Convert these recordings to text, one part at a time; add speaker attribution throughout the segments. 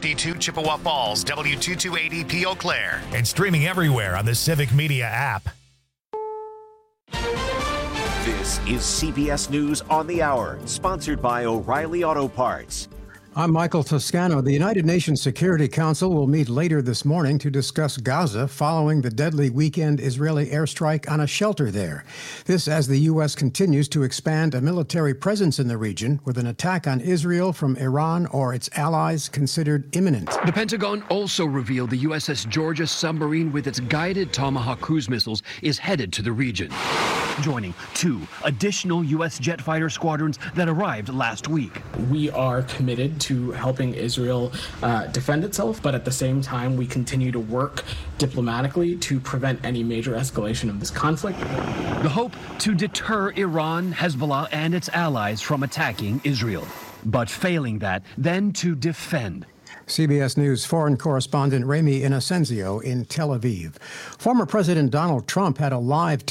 Speaker 1: W52 Chippewa Falls, W228EP Eau Claire, and streaming everywhere on the Civic Media app.
Speaker 2: This is CBS News on the Hour, sponsored by O'Reilly Auto Parts.
Speaker 3: I'm Michael Toscano. The United Nations Security Council will meet later this morning to discuss Gaza following the deadly weekend Israeli airstrike on a shelter there. This as the U.S. continues to expand a military presence in the region with an attack on Israel from Iran or its allies considered imminent.
Speaker 4: The Pentagon also revealed the USS Georgia submarine with its guided Tomahawk cruise missiles is headed to the region, joining 2 additional U.S. jet fighter squadrons that arrived last week.
Speaker 5: We are committed to helping Israel defend itself, but at the same time, we continue to work diplomatically to prevent any major escalation of this conflict.
Speaker 4: The hope to deter Iran, Hezbollah, and its allies from attacking Israel. But failing that, then to defend.
Speaker 3: CBS News foreign correspondent Remy Inocencio in Tel Aviv. Former President Donald Trump had a live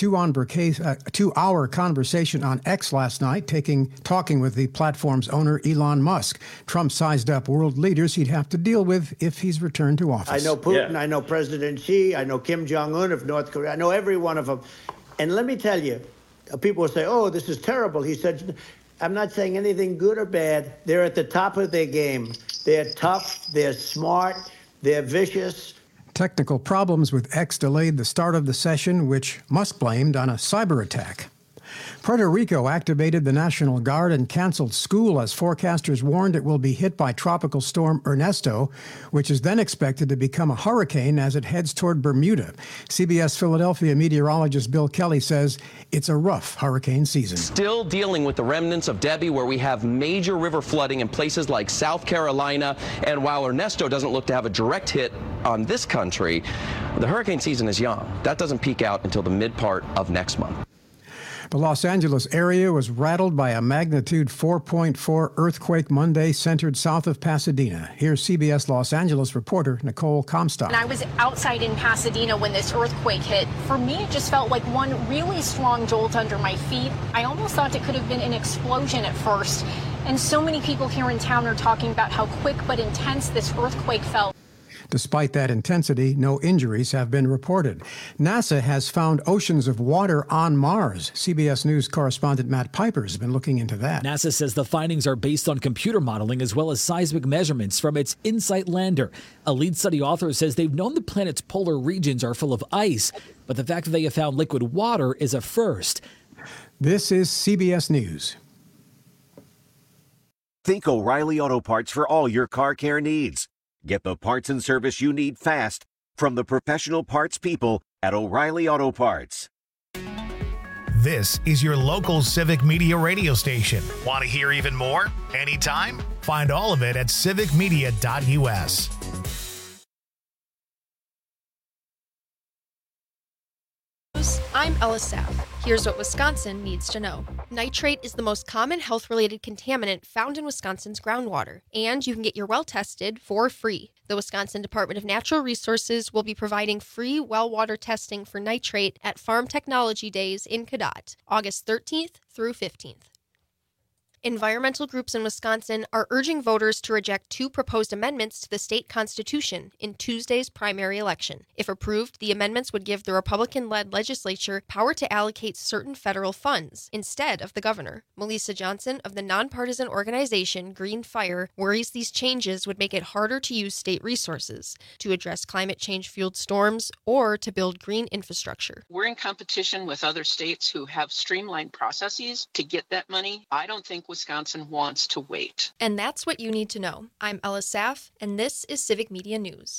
Speaker 3: 2-hour conversation on X last night, talking with the platform's owner, Elon Musk. Trump sized up world leaders he'd have to deal with if he's returned to office.
Speaker 6: I know Putin, I know President Xi, I know Kim Jong-un of North Korea, I know every one of them. And let me tell you, people will say, oh, this is terrible. He said, I'm not saying anything good or bad. They're at the top of their game. They're tough, they're smart, they're vicious.
Speaker 3: Technical problems with X delayed the start of the session, which Musk blamed on a cyber attack. Puerto Rico activated the National Guard and canceled school as forecasters warned it will be hit by Tropical Storm Ernesto, which is then expected to become a hurricane as it heads toward Bermuda. CBS Philadelphia meteorologist Bill Kelly says it's a rough hurricane season.
Speaker 7: Still dealing with the remnants of Debbie, where we have major river flooding in places like South Carolina. And while Ernesto doesn't look to have a direct hit on this country, the hurricane season is young. That doesn't peak out until the mid part of next month.
Speaker 3: The Los Angeles area was rattled by a magnitude 4.4 earthquake Monday centered south of Pasadena. Here's CBS Los Angeles reporter Nicole Comstock.
Speaker 8: And I was outside in Pasadena when this earthquake hit. For me, it just felt like one really strong jolt under my feet. I almost thought it could have been an explosion at first. And so many people here in town are talking about how quick but intense this earthquake felt.
Speaker 3: Despite that intensity, no injuries have been reported. NASA has found oceans of water on Mars. CBS News correspondent Matt Piper has been looking into that.
Speaker 9: NASA says the findings are based on computer modeling as well as seismic measurements from its InSight lander. A lead study author says they've known the planet's polar regions are full of ice, but the fact that they have found liquid water is a first.
Speaker 3: This is CBS News.
Speaker 2: Think O'Reilly Auto Parts for all your car care needs. Get the parts and service you need fast from the professional parts people at O'Reilly Auto Parts.
Speaker 1: This is your local Civic Media radio station. Want to hear even more? Anytime? Find all of it at civicmedia.us.
Speaker 10: I'm Ella Saff. Here's what Wisconsin needs to know. Nitrate is the most common health-related contaminant found in Wisconsin's groundwater, and you can get your well tested for free. The Wisconsin Department of Natural Resources will be providing free well water testing for nitrate at Farm Technology Days in Cadott, August 13th through 15th. Environmental groups in Wisconsin are urging voters to reject 2 proposed amendments to the state constitution in Tuesday's primary election. If approved, the amendments would give the Republican-led legislature power to allocate certain federal funds instead of the governor. Melissa Johnson of the nonpartisan organization Green Fire worries these changes would make it harder to use state resources to address climate change-fueled storms or to build green infrastructure.
Speaker 11: We're in competition with other states who have streamlined processes to get that money. I don't think Wisconsin wants to wait.
Speaker 10: And that's what you need to know. I'm Ella Saff, and this is Civic Media News.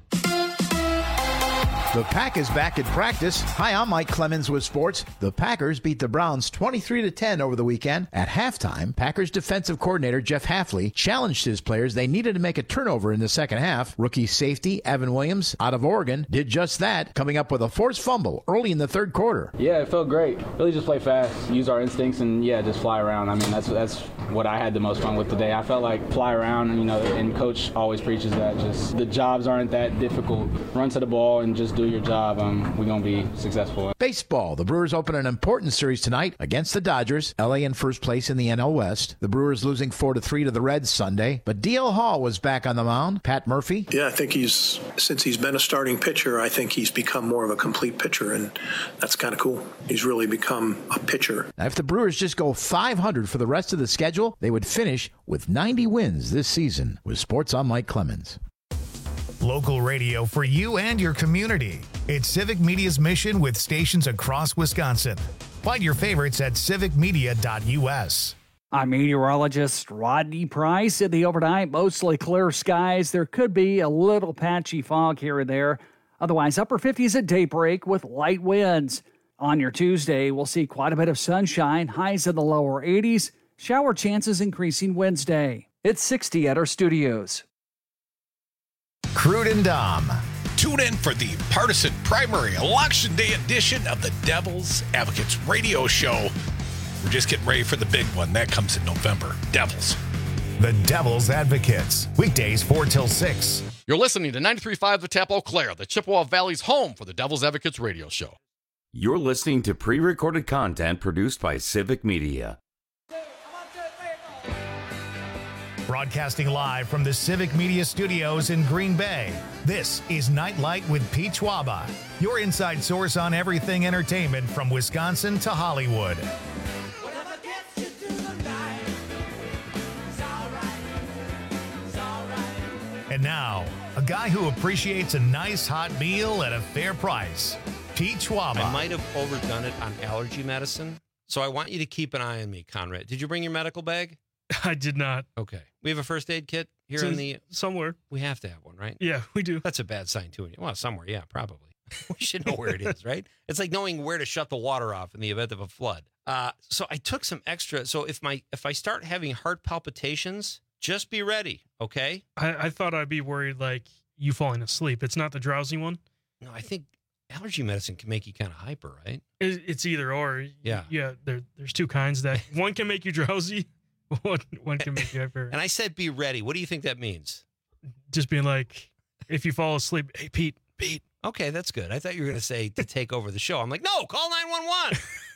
Speaker 12: The Pack is back in practice. Hi, I'm Mike Clemens with sports. The Packers beat the Browns 23-10 over the weekend. At halftime, Packers defensive coordinator Jeff Hafley challenged his players. They needed to make a turnover in the second half. Rookie safety Evan Williams out of Oregon did just that, coming up with a forced fumble early in the third quarter.
Speaker 13: Yeah, it felt great. Really just play fast, use our instincts, and just fly around. I mean, that's what I had the most fun with today. I felt like fly around, and Coach always preaches that. Just the jobs aren't that difficult. Run to the ball and just do do your job, we're going to be successful.
Speaker 12: Baseball. The Brewers open an important series tonight against the Dodgers. LA in first place in the NL West. The Brewers losing 4-3 to the Reds Sunday. But DL Hall was back on the mound. Pat Murphy.
Speaker 14: Yeah, I think since he's been a starting pitcher, I think he's become more of a complete pitcher, and that's kind of cool. He's really become a pitcher.
Speaker 12: Now, if the Brewers just go 500 for the rest of the schedule, they would finish with 90 wins this season. With Sports, I'm Mike Clemens.
Speaker 1: Local radio for you and your community. It's Civic Media's mission with stations across Wisconsin. Find your favorites at civicmedia.us.
Speaker 15: I'm meteorologist Rodney Price. In the overnight, mostly clear skies. There could be a little patchy fog here and there. Otherwise, upper 50s at daybreak with light winds. On your Tuesday, we'll see quite a bit of sunshine, highs in the lower 80s, shower chances increasing Wednesday. It's 60 at our studios.
Speaker 1: Crude and Dom.
Speaker 16: Tune in for the partisan primary election day edition of the Devil's Advocates radio show. We're just getting ready for the big one. That comes in November. Devils.
Speaker 1: The Devil's Advocates. Weekdays 4 till 6.
Speaker 17: You're listening to 93.5 The Tap Eau Claire, the Chippewa Valley's home for the Devil's Advocates radio show.
Speaker 18: You're listening to pre-recorded content produced by Civic Media.
Speaker 1: Broadcasting live from the Civic Media Studios in Green Bay, this is Nightlight with Pete Schwaba, your inside source on everything entertainment from Wisconsin to Hollywood. And now, a guy who appreciates a nice hot meal at a fair price, Pete Schwaba.
Speaker 19: I might have overdone it on allergy medicine, so I want you to keep an eye on me, Conrad. Did you bring your medical bag?
Speaker 20: I did not.
Speaker 19: Okay. We have a first aid kit here in the...
Speaker 20: Somewhere.
Speaker 19: We have to have one, right?
Speaker 20: Yeah, we do.
Speaker 19: That's a bad sign, too. Well, somewhere, yeah, probably. We should know where it is, right? It's like knowing where to shut the water off in the event of a flood. So I took some extra. So if I start having heart palpitations, just be ready, okay?
Speaker 20: I thought I'd be worried, like, you falling asleep. It's not the drowsy one?
Speaker 19: No, I think allergy medicine can make you kind of hyper, right?
Speaker 20: It's either or.
Speaker 19: Yeah.
Speaker 20: Yeah, there's two kinds. That one can make you drowsy. One can make you hyper.
Speaker 19: And I said be ready. What do you think that means?
Speaker 20: Just being like, if you fall asleep, hey, Pete.
Speaker 19: Okay, that's good. I thought you were going to say to take over the show. I'm like, no, call 911.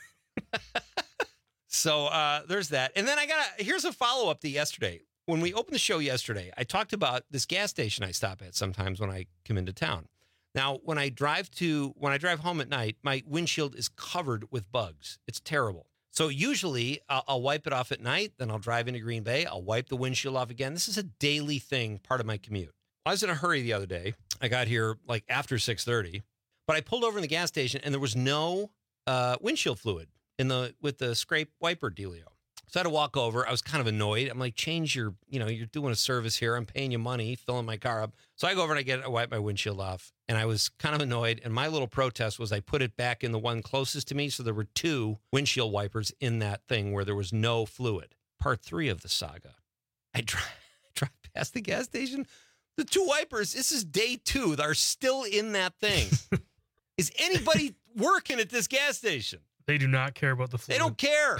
Speaker 19: So there's that. And then here's a follow-up to yesterday. When we opened the show yesterday, I talked about this gas station I stop at sometimes when I come into town. Now, when I drive home at night, my windshield is covered with bugs. It's terrible. So usually I'll wipe it off at night, then I'll drive into Green Bay. I'll wipe the windshield off again. This is a daily thing, part of my commute. I was in a hurry the other day. I got here like after 6:30, but I pulled over in the gas station and there was no windshield fluid with the scrape wiper dealio. So I had to walk over. I was kind of annoyed. I'm like, you're doing a service here. I'm paying you money, filling my car up. So I go over and I wipe my windshield off. And I was kind of annoyed. And my little protest was I put it back in the one closest to me. So there were two windshield wipers in that thing where there was no fluid. Part 3 of the saga. I drive past the gas station. The two wipers, this is day 2, are still in that thing. Is anybody working at this gas station?
Speaker 20: They do not care about the fluid.
Speaker 19: They don't care.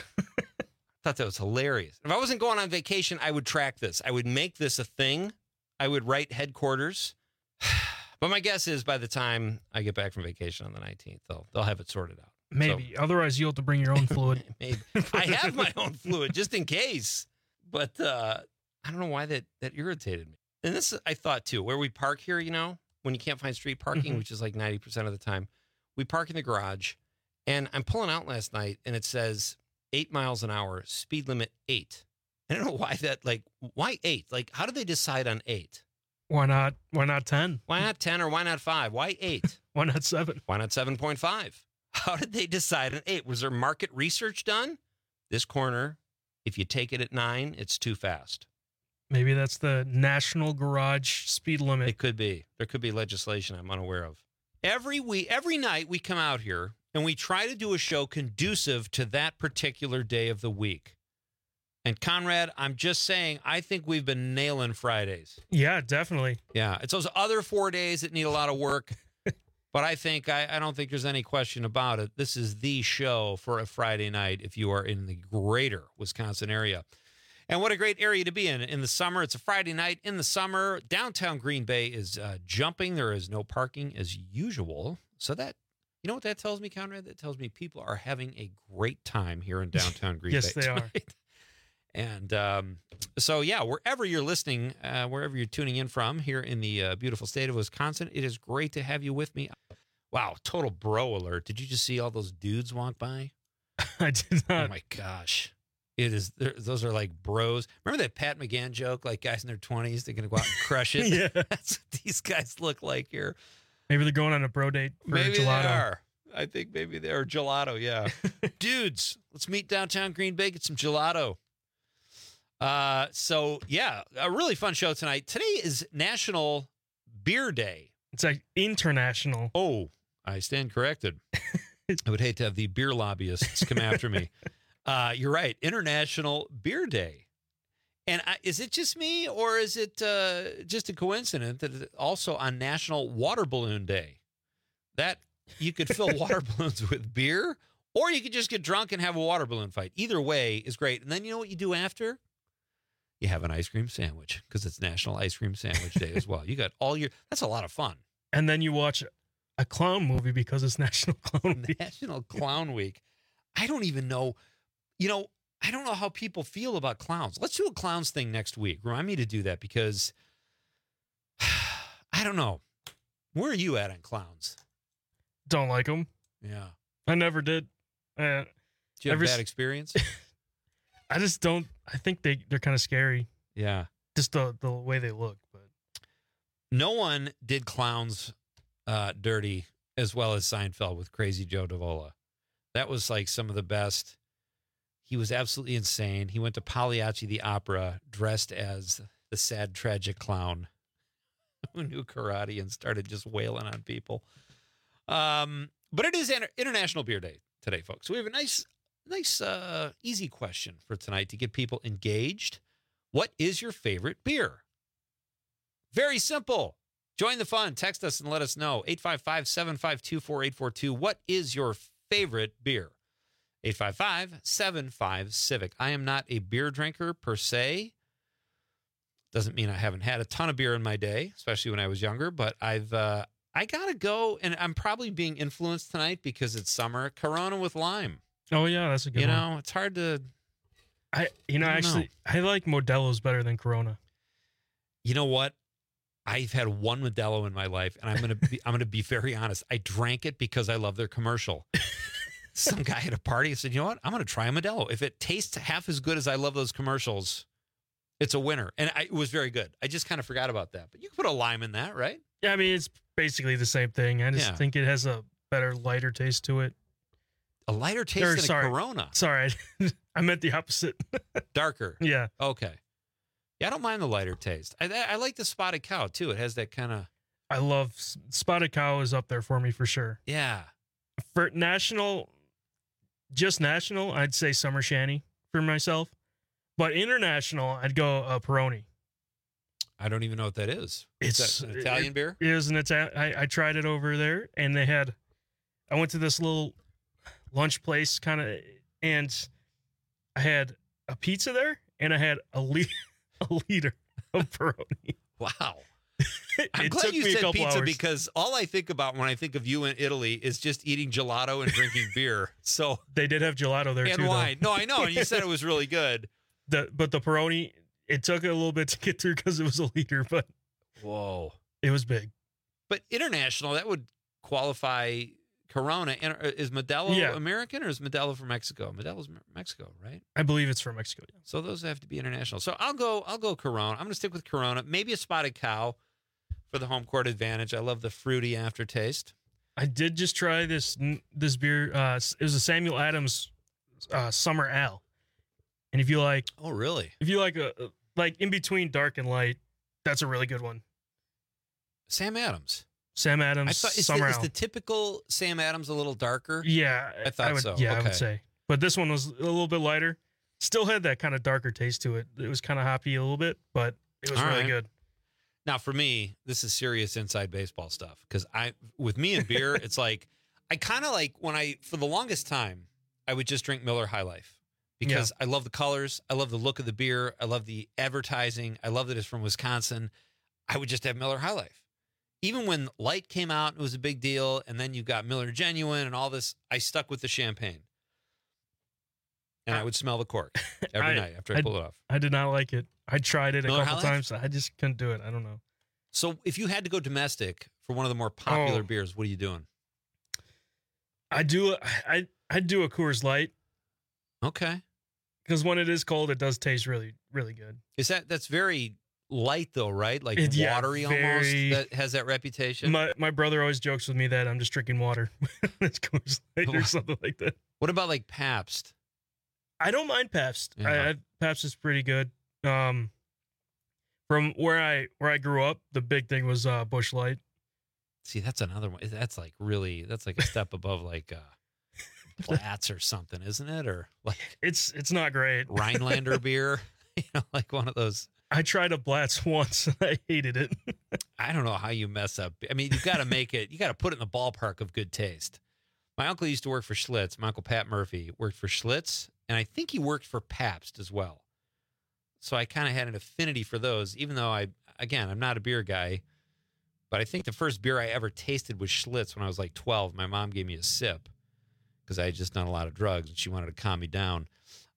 Speaker 19: I thought that was hilarious. If I wasn't going on vacation, I would track this. I would make this a thing. I would write headquarters. But my guess is by the time I get back from vacation on the 19th, they'll have it sorted out.
Speaker 20: Maybe. So, otherwise, you'll have to bring your own fluid.
Speaker 19: Maybe. I have my own fluid just in case. But I don't know why that irritated me. And this, I thought, too, where we park here, when you can't find street parking, which is like 90% of the time, we park in the garage. And I'm pulling out last night, and it says 8 miles an hour, speed limit 8. I don't know why why 8? Like, how did they decide on 8?
Speaker 20: Why not 10?
Speaker 19: Why not 10 or why not 5? Why 8?
Speaker 20: Why not 7?
Speaker 19: Why not 7.5? How did they decide on 8? Was there market research done? This corner, if you take it at 9, it's too fast.
Speaker 20: Maybe that's the national garage speed limit.
Speaker 19: It could be. There could be legislation I'm unaware of. Every night we come out here and we try to do a show conducive to that particular day of the week. And Conrad, I'm just saying, I think we've been nailing Fridays.
Speaker 20: Yeah, definitely.
Speaker 19: Yeah, it's those other 4 days that need a lot of work. But I don't think there's any question about it. This is the show for a Friday night if you are in the greater Wisconsin area. And what a great area to be in the summer. It's a Friday night in the summer. Downtown Green Bay is jumping. There is no parking as usual. So that, you know what that tells me, Conrad? That tells me people are having a great time here in downtown Green Bay.
Speaker 20: Yes, they are.
Speaker 19: And so, yeah, wherever you're listening, wherever you're tuning in from here in the beautiful state of Wisconsin, it is great to have you with me. Wow, total bro alert. Did you just see all those dudes walk by?
Speaker 20: I did not.
Speaker 19: Oh, my gosh. It is. Those are like bros. Remember that Pat McGann joke? Like guys in their 20s, they're going to go out and crush it.
Speaker 20: Yeah.
Speaker 19: That's what these guys look like here.
Speaker 20: Maybe they're going on a bro date for
Speaker 19: Maybe
Speaker 20: gelato.
Speaker 19: they are. I think maybe they are gelato. Yeah. Dudes, let's meet downtown Green Bay, get some gelato. So, yeah, a really fun show tonight. Today is National Beer Day.
Speaker 20: It's like international.
Speaker 19: Oh, I stand corrected. I would hate to have the beer lobbyists come after me. You're right. International Beer Day. And is it just me, or is it just a coincidence that it's also on National Water Balloon Day? That you could fill water balloons with beer, or you could just get drunk and have a water balloon fight. Either way is great. And then you know what you do after? You have an ice cream sandwich, because it's National Ice Cream Sandwich Day as well. You got all your, that's a lot of fun.
Speaker 20: And then you watch a clown movie because it's National Clown Week.
Speaker 19: National Clown Week. I don't even know, I don't know how people feel about clowns. Let's do a clowns thing next week. Remind me to do that, because I don't know. Where are you at on clowns?
Speaker 20: Don't like them.
Speaker 19: Yeah.
Speaker 20: I never did.
Speaker 19: Did you have a bad experience?
Speaker 20: I just don't. I think they're kind of scary.
Speaker 19: Yeah.
Speaker 20: Just the way they look. But
Speaker 19: no one did clowns dirty as well as Seinfeld with Crazy Joe Davola. That was like some of the best. He was absolutely insane. He went to Pagliacci the Opera dressed as the sad, tragic clown who knew karate and started just wailing on people. But it is International Beer Day today, folks. So we have a nice, easy question for tonight to get people engaged. What is your favorite beer? Very simple. Join the fun. Text us and let us know. 855-752-4842. What is your favorite beer? 855-75-CIVIC. I am not a beer drinker per se. Doesn't mean I haven't had a ton of beer in my day, especially when I was younger, but I got to go, and I'm probably being influenced tonight because it's summer. Corona with lime.
Speaker 20: Oh, yeah, that's a good one.
Speaker 19: It's hard to...
Speaker 20: I like Modelo's better than Corona.
Speaker 19: You know what? I've had one Modelo in my life, and I'm gonna be very honest. I drank it because I love their commercial. Some guy at a party said, "You know what? I'm gonna try a Modelo. If it tastes half as good as I love those commercials, it's a winner." And it was very good. I just kind of forgot about that. But you can put a lime in that, right?
Speaker 20: Yeah, I mean it's basically the same thing. I just think it has a better, lighter taste to it.
Speaker 19: A lighter taste than a Corona.
Speaker 20: Sorry, I meant the opposite.
Speaker 19: Darker.
Speaker 20: Yeah.
Speaker 19: Okay. Yeah, I don't mind the lighter taste. I like the Spotted Cow, too. It has that kind of...
Speaker 20: I love... Spotted Cow is up there for me for sure.
Speaker 19: Yeah.
Speaker 20: For national, I'd say Summer Shanty for myself. But international, I'd go Peroni.
Speaker 19: I don't even know what that is. It's an Italian beer?
Speaker 20: It is an Italian... I tried it over there, and they had... I went to this little lunch place, kind of, and I had a pizza there, and I had a liter of Peroni.
Speaker 19: Wow. I'm glad you said pizza because all I think about when I think of you in Italy is just eating gelato and drinking beer. So
Speaker 20: they did have gelato there
Speaker 19: and
Speaker 20: too.
Speaker 19: Wine. No, I know. And you said it was really good.
Speaker 20: But the Peroni, it took a little bit to get through because it was a liter, but
Speaker 19: whoa,
Speaker 20: it was big.
Speaker 19: But international, that would qualify Corona. Is Modelo American or is Modelo from Mexico? Modelo's Mexico, right?
Speaker 20: I believe it's from Mexico. Yeah.
Speaker 19: So those have to be international. So I'll go Corona. I'm going to stick with Corona. Maybe a Spotted Cow for the home court advantage. I love the fruity aftertaste.
Speaker 20: I did just try this beer. It was a Samuel Adams Summer Ale. And if you like,
Speaker 19: oh really?
Speaker 20: If you like like in between dark and light, that's a really good one.
Speaker 19: Sam Adams.
Speaker 20: I thought, Summer Ale.
Speaker 19: Is the typical Sam Adams a little darker?
Speaker 20: Yeah,
Speaker 19: I thought so.
Speaker 20: Yeah, okay. I would say. But this one was a little bit lighter. Still had that kind of darker taste to it. It was kind of hoppy a little bit, but it was really good.
Speaker 19: Now, for me, this is serious inside baseball stuff because with me and beer, it's like I kind of like for the longest time, I would just drink Miller High Life. because I love the colors. I love the look of the beer. I love the advertising. I love that it's from Wisconsin. I would just have Miller High Life. Even when Light came out, it was a big deal. And then you've got Miller Genuine and all this. I stuck with the champagne. And I would smell the cork every night after I pulled it off.
Speaker 20: I did not like it. I tried it
Speaker 19: Miller
Speaker 20: a couple times. I just couldn't do it. I don't know.
Speaker 19: So if you had to go domestic for one of the more popular beers, what are you doing?
Speaker 20: I do a Coors Light.
Speaker 19: Okay.
Speaker 20: Because when it is cold, it does taste really, really good.
Speaker 19: That's very light though, right? Like watery almost. That has that reputation.
Speaker 20: My brother always jokes with me that I'm just drinking water. It's Coors Light or something like that.
Speaker 19: What about like Pabst?
Speaker 20: I don't mind Pabst.
Speaker 19: Yeah.
Speaker 20: Pabst is pretty good. From where I grew up, the big thing was Busch Light.
Speaker 19: See, that's another one. That's like a step above like Platts or something, isn't it? Or like
Speaker 20: it's not great.
Speaker 19: Rhinelander beer, like one of those.
Speaker 20: I tried a Platts once and I hated it.
Speaker 19: I don't know how you mess up. I mean, you got to make it. You got to put it in the ballpark of good taste. My uncle used to work for Schlitz. My uncle Pat Murphy worked for Schlitz, and I think he worked for Pabst as well. So I kind of had an affinity for those, even though I'm not a beer guy. But I think the first beer I ever tasted was Schlitz when I was like 12. My mom gave me a sip because I had just done a lot of drugs and she wanted to calm me down.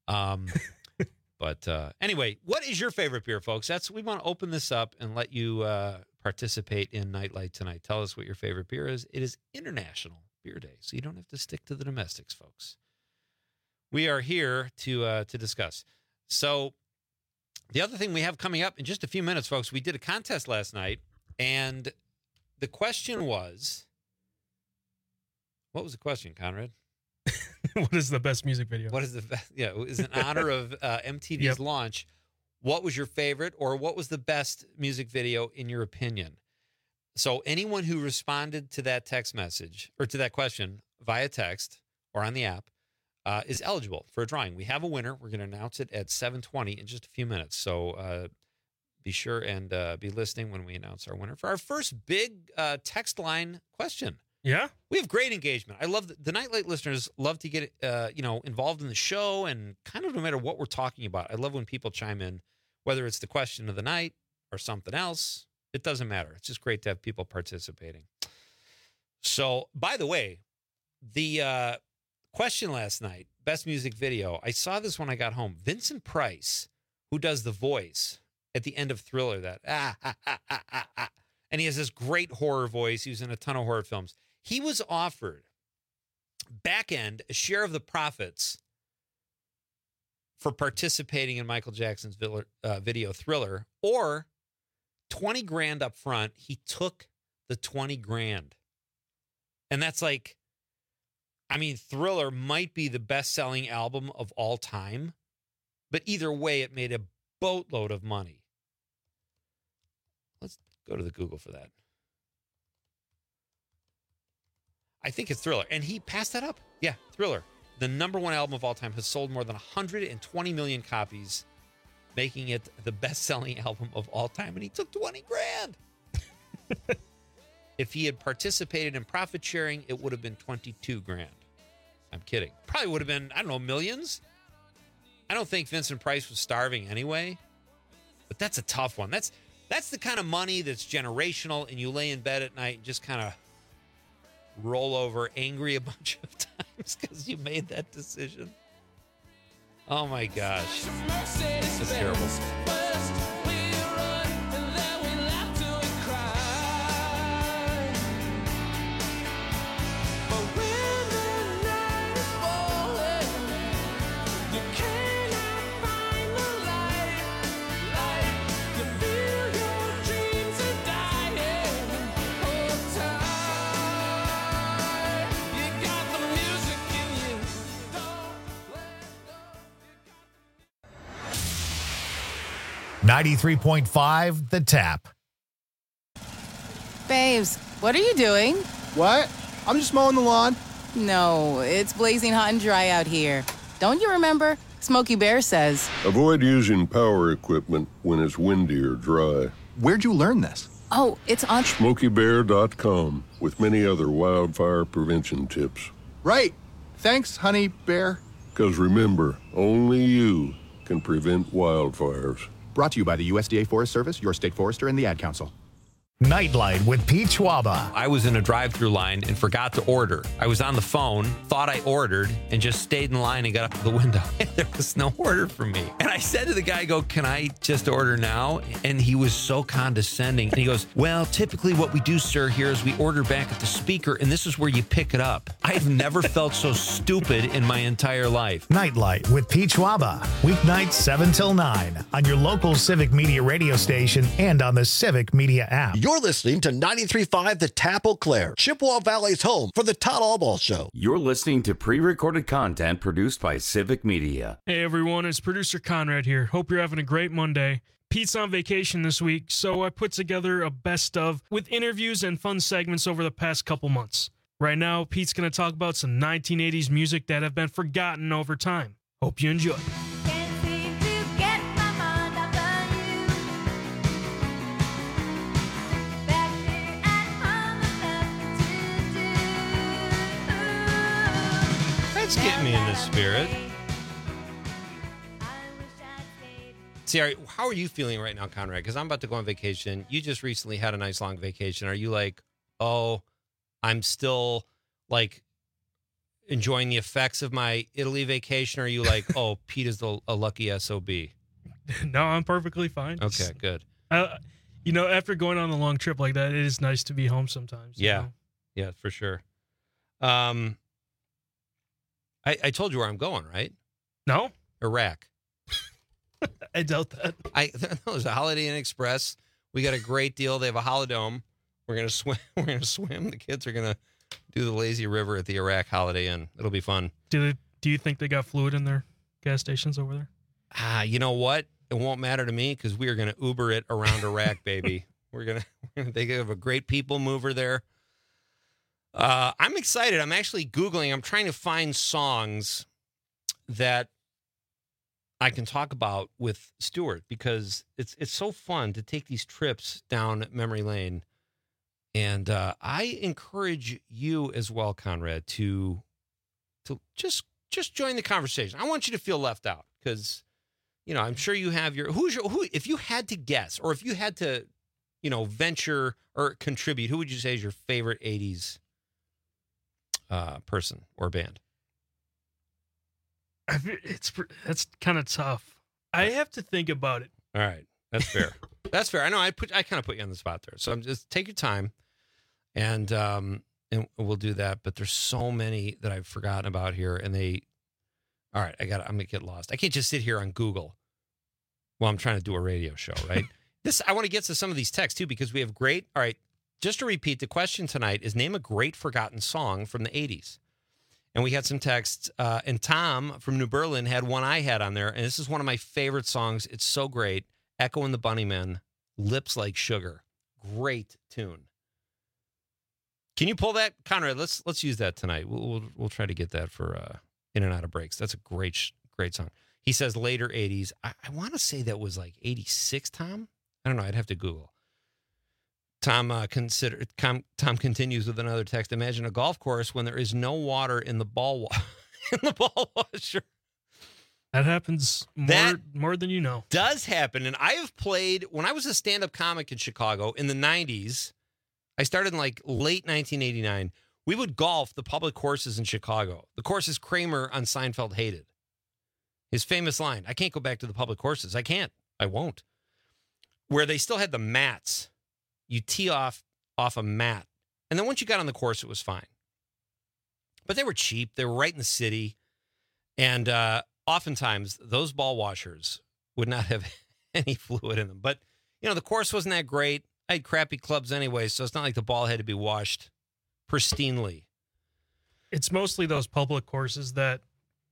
Speaker 19: But anyway, what is your favorite beer, folks? We want to open this up and let you participate in Nightlight tonight. Tell us what your favorite beer is. It is International Beer Day, so you don't have to stick to the domestics, folks. We are here to discuss. So the other thing we have coming up in just a few minutes, folks, we did a contest last night, and the question was, what was the question, Conrad?
Speaker 20: What is the best music video?
Speaker 19: What is the best? Yeah, it was in honor of MTV's launch. What was your favorite, or what was the best music video in your opinion? So anyone who responded to that text message or to that question via text or on the app is eligible for a drawing. We have a winner. We're going to announce it at 7:20 in just a few minutes. So be sure and be listening when we announce our winner for our first big text line question.
Speaker 20: Yeah,
Speaker 19: we have great engagement. I love the Nightlight listeners love to get involved in the show, and kind of no matter what we're talking about. I love when people chime in, whether it's the question of the night or something else. It doesn't matter. It's just great to have people participating. So, by the way, the question last night, best music video, I saw this when I got home. Vincent Price, who does the voice at the end of Thriller, that and he has this great horror voice. He was in a ton of horror films. He was offered back end a share of the profits for participating in Michael Jackson's video Thriller, or $20,000 up front. He took the $20,000. And that's like, I mean, Thriller might be the best-selling album of all time, but either way, it made a boatload of money. Let's go to the Google for that. I think it's Thriller. And he passed that up. Yeah, Thriller. The #1 album of all time, has sold more than 120 million copies, making it the best-selling album of all time. And he took $20,000. If he had participated in profit sharing, it would have been $22,000. I'm kidding. Probably would have been, I don't know, millions. I don't think Vincent Price was starving anyway. But that's a tough one. That's the kind of money that's generational, and you lay in bed at night and just kind of roll over angry a bunch of times because you made that decision. Oh my gosh. That's terrible.
Speaker 1: .5 The Tap.
Speaker 21: Babes, what are you doing?
Speaker 22: What? I'm just mowing the lawn.
Speaker 21: No, it's blazing hot and dry out here. Don't you remember? Smokey Bear says,
Speaker 23: avoid using power equipment when it's windy or dry.
Speaker 22: Where'd you learn this?
Speaker 21: Oh, it's on
Speaker 23: SmokeyBear.com with many other wildfire prevention tips.
Speaker 22: Right. Thanks, Honey Bear.
Speaker 23: Because remember, only you can prevent wildfires.
Speaker 22: Brought to you by the USDA Forest Service, your state forester, and the Ad Council.
Speaker 1: Nightlight with Pete Schwaba.
Speaker 19: I was in a drive-through line and forgot to order. I was on the phone, thought I ordered, and just stayed in line and got up to the window. And there was no order for me. And I said to the guy, can I just order now? And he was so condescending. And he goes, well, typically what we do, sir, here is we order back at the speaker, and this is where you pick it up. I've never felt so stupid in my entire life.
Speaker 1: Nightlight with Pete Schwaba. Weeknights 7 till 9 on your local Civic Media radio station and on the Civic Media app.
Speaker 4: You're listening to 93.5 The Tap Eau Claire, Chippewa Valley's home for the Todd Allball Show.
Speaker 18: You're listening to pre-recorded content produced by Civic Media.
Speaker 20: Hey everyone, it's producer Conrad here. Hope you're having a great Monday. Pete's on vacation this week, so I put together a best of with interviews and fun segments over the past couple months. Right now, Pete's going to talk about some 1980s music that have been forgotten over time. Hope you enjoy.
Speaker 19: Let's get me in the spirit. See, how are you feeling right now, Conrad? Because I'm about to go on vacation. You just recently had a nice long vacation. Are you like, oh, I'm still like enjoying the effects of my Italy vacation? Or are you like, oh, Pete is a lucky SOB?
Speaker 20: No, I'm perfectly fine.
Speaker 19: Okay, good.
Speaker 20: After going on a long trip like that, it is nice to be home sometimes.
Speaker 19: Yeah, yeah, for sure. I told you where I'm going, right?
Speaker 20: No?
Speaker 19: Iraq.
Speaker 20: I doubt that.
Speaker 19: There's a Holiday Inn Express. We got a great deal. They have a holidome. We're gonna swim. We're gonna swim. The kids are gonna do the lazy river at the Iraq Holiday Inn. It'll be fun.
Speaker 20: Do you think they got fluid in their gas stations over there?
Speaker 19: You know what? It won't matter to me because we are gonna Uber it around Iraq, baby. They have a great people mover there. I'm excited. I'm actually Googling. I'm trying to find songs that I can talk about with Stuart because it's so fun to take these trips down memory lane. And I encourage you as well, Conrad, to just join the conversation. I want you to feel left out because, I'm sure you have who if you had to guess or if you had to, venture or contribute, who would you say is your favorite 80s person or band?
Speaker 20: That's kind of tough. I have to think about it.
Speaker 19: All right, that's fair. That's fair. I know I kind of put you on the spot there, so I'm just take your time, and we'll do that. But there's so many that I've forgotten about here, and all right, I'm gonna get lost. I can't just sit here on Google while I'm trying to do a radio show, right? I want to get to some of these texts too because we have great. All right. Just to repeat, the question tonight is name a great forgotten song from the 80s. And we had some texts, and Tom from New Berlin had one I had on there, and this is one of my favorite songs. It's so great. Echo and the Bunnymen, Lips Like Sugar. Great tune. Can you pull that? Conrad, let's use that tonight. We'll try to get that for In and Out of Breaks. That's a great song. He says later 80s. I want to say that was like 86, Tom? I don't know. I'd have to Google. Tom continues with another text. Imagine a golf course when there is no water in the ball washer.
Speaker 20: That happens more than you know.
Speaker 19: Does happen. And I have played when I was a stand-up comic in Chicago in the 90s. I started in like late 1989. We would golf the public courses in Chicago. The courses Kramer on Seinfeld hated. His famous line, I can't go back to the public courses. I can't. I won't. Where they still had the mats. You tee off a mat. And then once you got on the course, it was fine. But they were cheap. They were right in the city. And oftentimes, those ball washers would not have any fluid in them. But, the course wasn't that great. I had crappy clubs anyway, so it's not like the ball had to be washed pristinely.
Speaker 20: It's mostly those public courses that,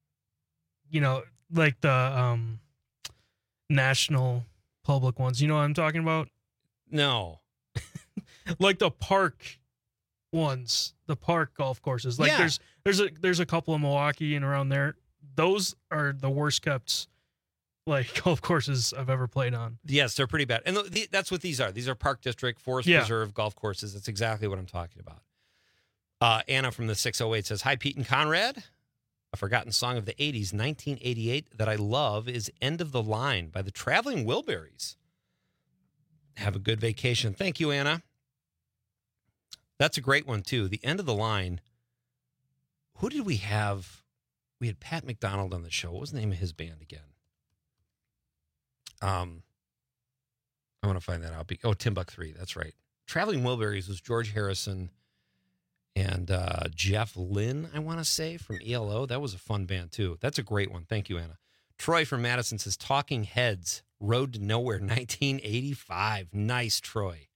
Speaker 20: like the national public ones. You know what I'm talking about?
Speaker 19: No.
Speaker 20: Like the park ones, the park golf courses. Like there's a couple in Milwaukee and around there. Those are the worst kept golf courses I've ever played on.
Speaker 19: Yes, they're pretty bad. And that's what these are. These are Park District, Forest Preserve golf courses. That's exactly what I'm talking about. Anna from the 608 says, hi, Pete and Conrad. A forgotten song of the 80s, 1988, that I love is End of the Line by the Traveling Wilburys. Have a good vacation. Thank you, Anna. That's a great one, too. The End of the Line. Who did we have? We had Pat McDonald on the show. What was the name of his band again? I want to find that out. Timbuk 3. That's right. Traveling Wilburys was George Harrison and Jeff Lynne, I want to say, from ELO. That was a fun band, too. That's a great one. Thank you, Anna. Troy from Madison says, Talking Heads, Road to Nowhere, 1985. Nice, Troy.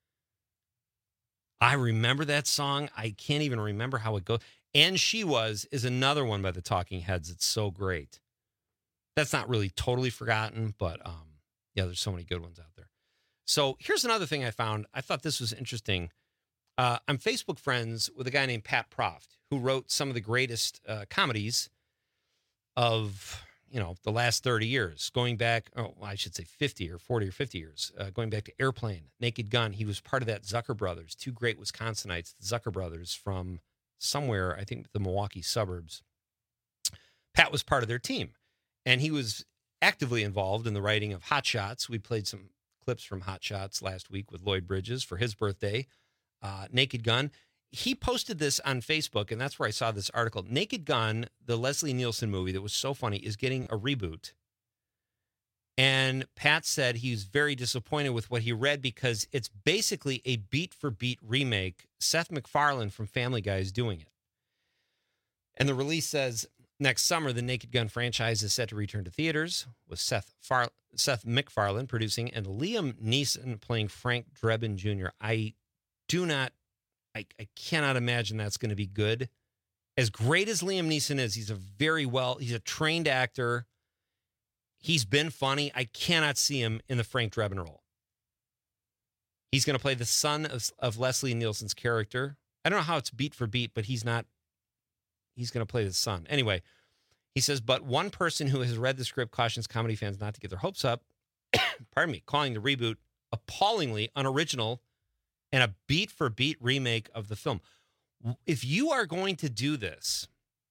Speaker 19: I remember that song. I can't even remember how it goes. And She Was is another one by the Talking Heads. It's so great. That's not really totally forgotten, but yeah, there's so many good ones out there. So here's another thing I found. I thought this was interesting. I'm Facebook friends with a guy named Pat Proft, who wrote some of the greatest comedies of, the last 30 years, going back, I should say 50 or 40 or 50 years, going back to Airplane, Naked Gun. He was part of that Zucker Brothers, two great Wisconsinites, the Zucker Brothers from somewhere, I think the Milwaukee suburbs. Pat was part of their team, and he was actively involved in the writing of Hot Shots. We played some clips from Hot Shots last week with Lloyd Bridges for his birthday. Naked Gun. He posted this on Facebook, and that's where I saw this article. Naked Gun, the Leslie Nielsen movie that was so funny, is getting a reboot. And Pat said he's very disappointed with what he read because it's basically a beat-for-beat remake. Seth MacFarlane from Family Guy is doing it. And the release says, next summer, the Naked Gun franchise is set to return to theaters, with Seth MacFarlane producing and Liam Neeson playing Frank Drebin Jr. I cannot imagine that's going to be good. As great as Liam Neeson is, he's a trained actor. He's been funny. I cannot see him in the Frank Drebin role. He's going to play the son of Leslie Nielsen's character. I don't know how it's beat for beat, but he's going to play the son. Anyway, he says, but one person who has read the script cautions comedy fans not to get their hopes up, calling the reboot appallingly unoriginal and a beat-for-beat remake of the film. If you are going to do this,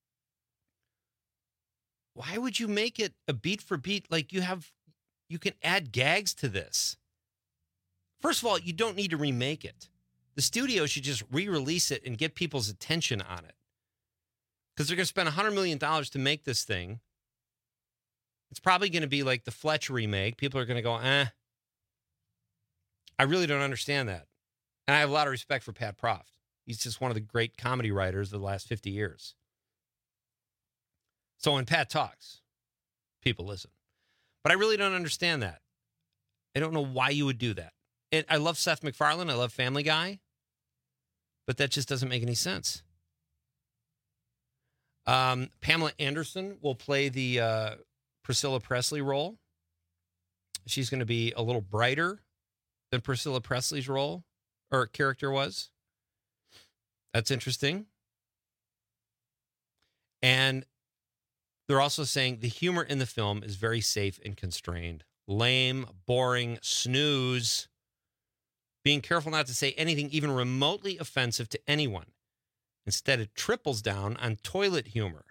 Speaker 19: why would you make it a beat-for-beat? Like you can add gags to this. First of all, you don't need to remake it. The studio should just re-release it and get people's attention on it. Because they're going to spend $100 million to make this thing. It's probably going to be like the Fletch remake. People are going to go, I really don't understand that. And I have a lot of respect for Pat Proft. He's just one of the great comedy writers of the last 50 years. So when Pat talks, people listen. But I really don't understand that. I don't know why you would do that. And I love Seth MacFarlane. I love Family Guy. But that just doesn't make any sense. Pamela Anderson will play the Priscilla Presley role. She's going to be a little brighter than Priscilla Presley's role or character was. That's interesting. And they're also saying the humor in the film is very safe and constrained. Lame, boring, snooze. Being careful not to say anything even remotely offensive to anyone. Instead, it triples down on toilet humor.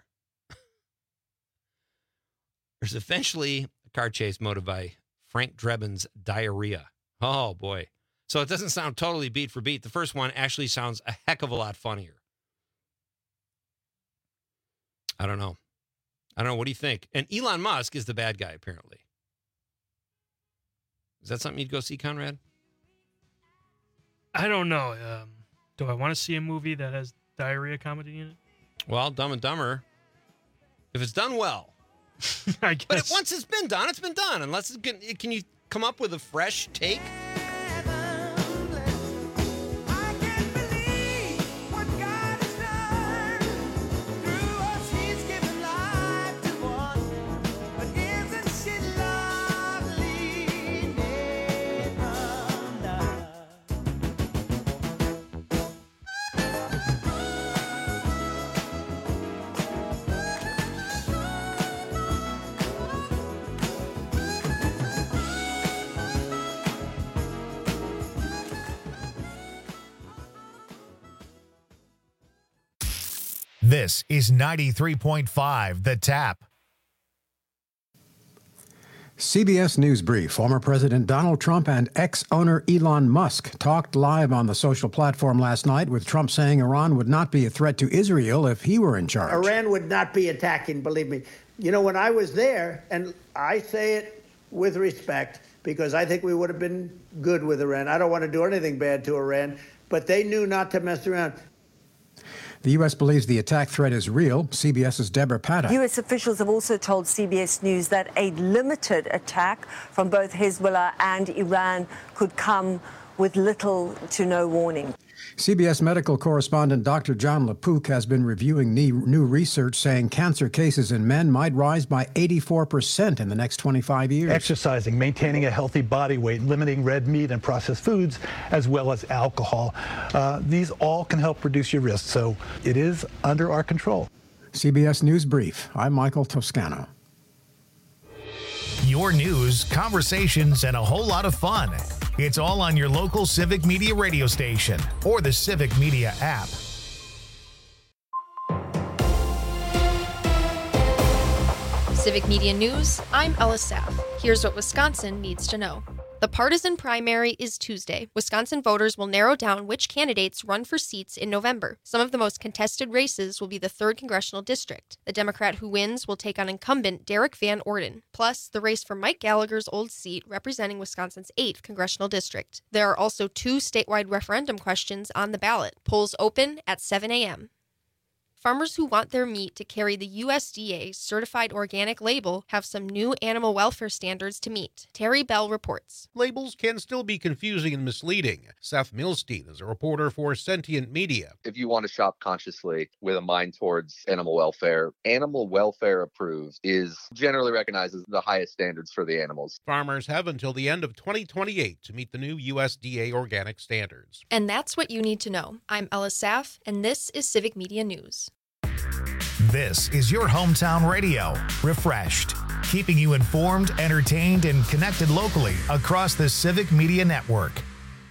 Speaker 19: There's eventually a car chase motivated by Frank Drebin's diarrhea. Oh, boy. So it doesn't sound totally beat for beat. The first one actually sounds a heck of a lot funnier. I don't know. What do you think? And Elon Musk is the bad guy, apparently. Is that something you'd go see, Conrad?
Speaker 20: I don't know. Do I want to see a movie that has diarrhea comedy in it?
Speaker 19: Well, Dumb and Dumber. If it's done well.
Speaker 20: I guess.
Speaker 19: But once it's been done, it's been done. Unless can you come up with a fresh take?
Speaker 1: This is 93.5 The Tap.
Speaker 3: CBS News Brief. Former President Donald Trump and ex-owner Elon Musk talked live on the social platform last night, with Trump saying Iran would not be a threat to Israel if he were in charge.
Speaker 5: Iran would not be attacking, believe me. You know, when I was there, and I say it with respect, because I think we would have been good with Iran. I don't want to do anything bad to Iran, but they knew not to mess around.
Speaker 3: The U.S. believes the attack threat is real. CBS's Deborah Patta.
Speaker 6: U.S. officials have also told CBS News that a limited attack from both Hezbollah and Iran could come with little to no warning.
Speaker 3: CBS medical correspondent Dr. John LaPook has been reviewing new research saying cancer cases in men might rise by 84% in the next 25 years.
Speaker 7: Exercising, maintaining a healthy body weight, limiting red meat and processed foods, as well as alcohol. These all can help reduce your risk, so it is under our control.
Speaker 3: CBS News Brief. I'm Michael Toscano.
Speaker 1: Your news, conversations, and a whole lot of fun. It's all on your local Civic Media radio station or the Civic Media app.
Speaker 10: Civic Media News, I'm Ella Saff. Here's what Wisconsin needs to know. The partisan primary is Tuesday. Wisconsin voters will narrow down which candidates run for seats in November. Some of the most contested races will be the 3rd Congressional District. The Democrat who wins will take on incumbent Derek Van Orden, plus the race for Mike Gallagher's old seat representing Wisconsin's 8th Congressional District. There are also 2 statewide referendum questions on the ballot. Polls open at 7 a.m. Farmers who want their meat to carry the USDA certified organic label have some new animal welfare standards to meet. Terry Bell reports.
Speaker 24: Labels can still be confusing and misleading. Seth Milstein is a reporter for Sentient Media.
Speaker 25: If you want to shop consciously with a mind towards animal welfare approved is generally recognized as the highest standards for the animals.
Speaker 24: Farmers have until the end of 2028 to meet the new USDA organic standards.
Speaker 10: And that's what you need to know. I'm Ella Saff, and this is Civic Media News.
Speaker 1: This is your hometown radio, refreshed, keeping you informed, entertained, and connected locally across the Civic Media Network.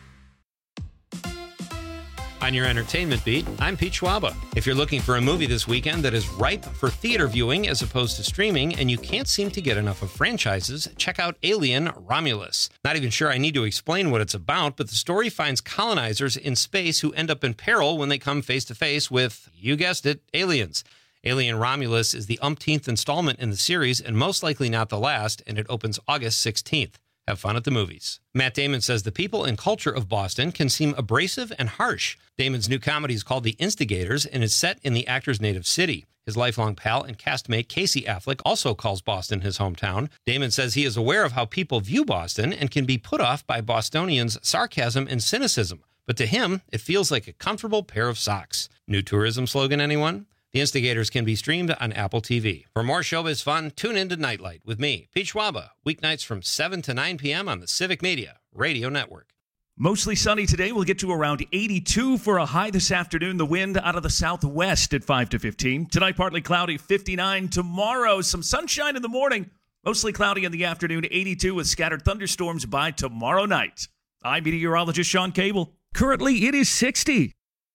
Speaker 19: On your entertainment beat, I'm Pete Schwaba. If you're looking for a movie this weekend that is ripe for theater viewing as opposed to streaming, and you can't seem to get enough of franchises, check out Alien: Romulus. Not even sure I need to explain what it's about, but the story finds colonizers in space who end up in peril when they come face to face with, you guessed it, aliens. Alien: Romulus is the umpteenth installment in the series and most likely not the last, and it opens August 16th. Have fun at the movies. Matt Damon says the people and culture of Boston can seem abrasive and harsh. Damon's new comedy is called The Instigators and is set in the actor's native city. His lifelong pal and castmate Casey Affleck also calls Boston his hometown. Damon says he is aware of how people view Boston and can be put off by Bostonians' sarcasm and cynicism. But to him, it feels like a comfortable pair of socks. New tourism slogan, anyone? The Instigators can be streamed on Apple TV. For more showbiz fun, tune in to Nightlight with me, Pete Schwaba, weeknights from 7 to 9 p.m. on the Civic Media Radio Network.
Speaker 26: Mostly sunny today. We'll get to around 82 for a high this afternoon. The wind out of the southwest at 5 to 15. Tonight, partly cloudy, 59. Tomorrow, some sunshine in the morning. Mostly cloudy in the afternoon, 82 with scattered thunderstorms by tomorrow night. I'm meteorologist Sean Cable. Currently, it is 60.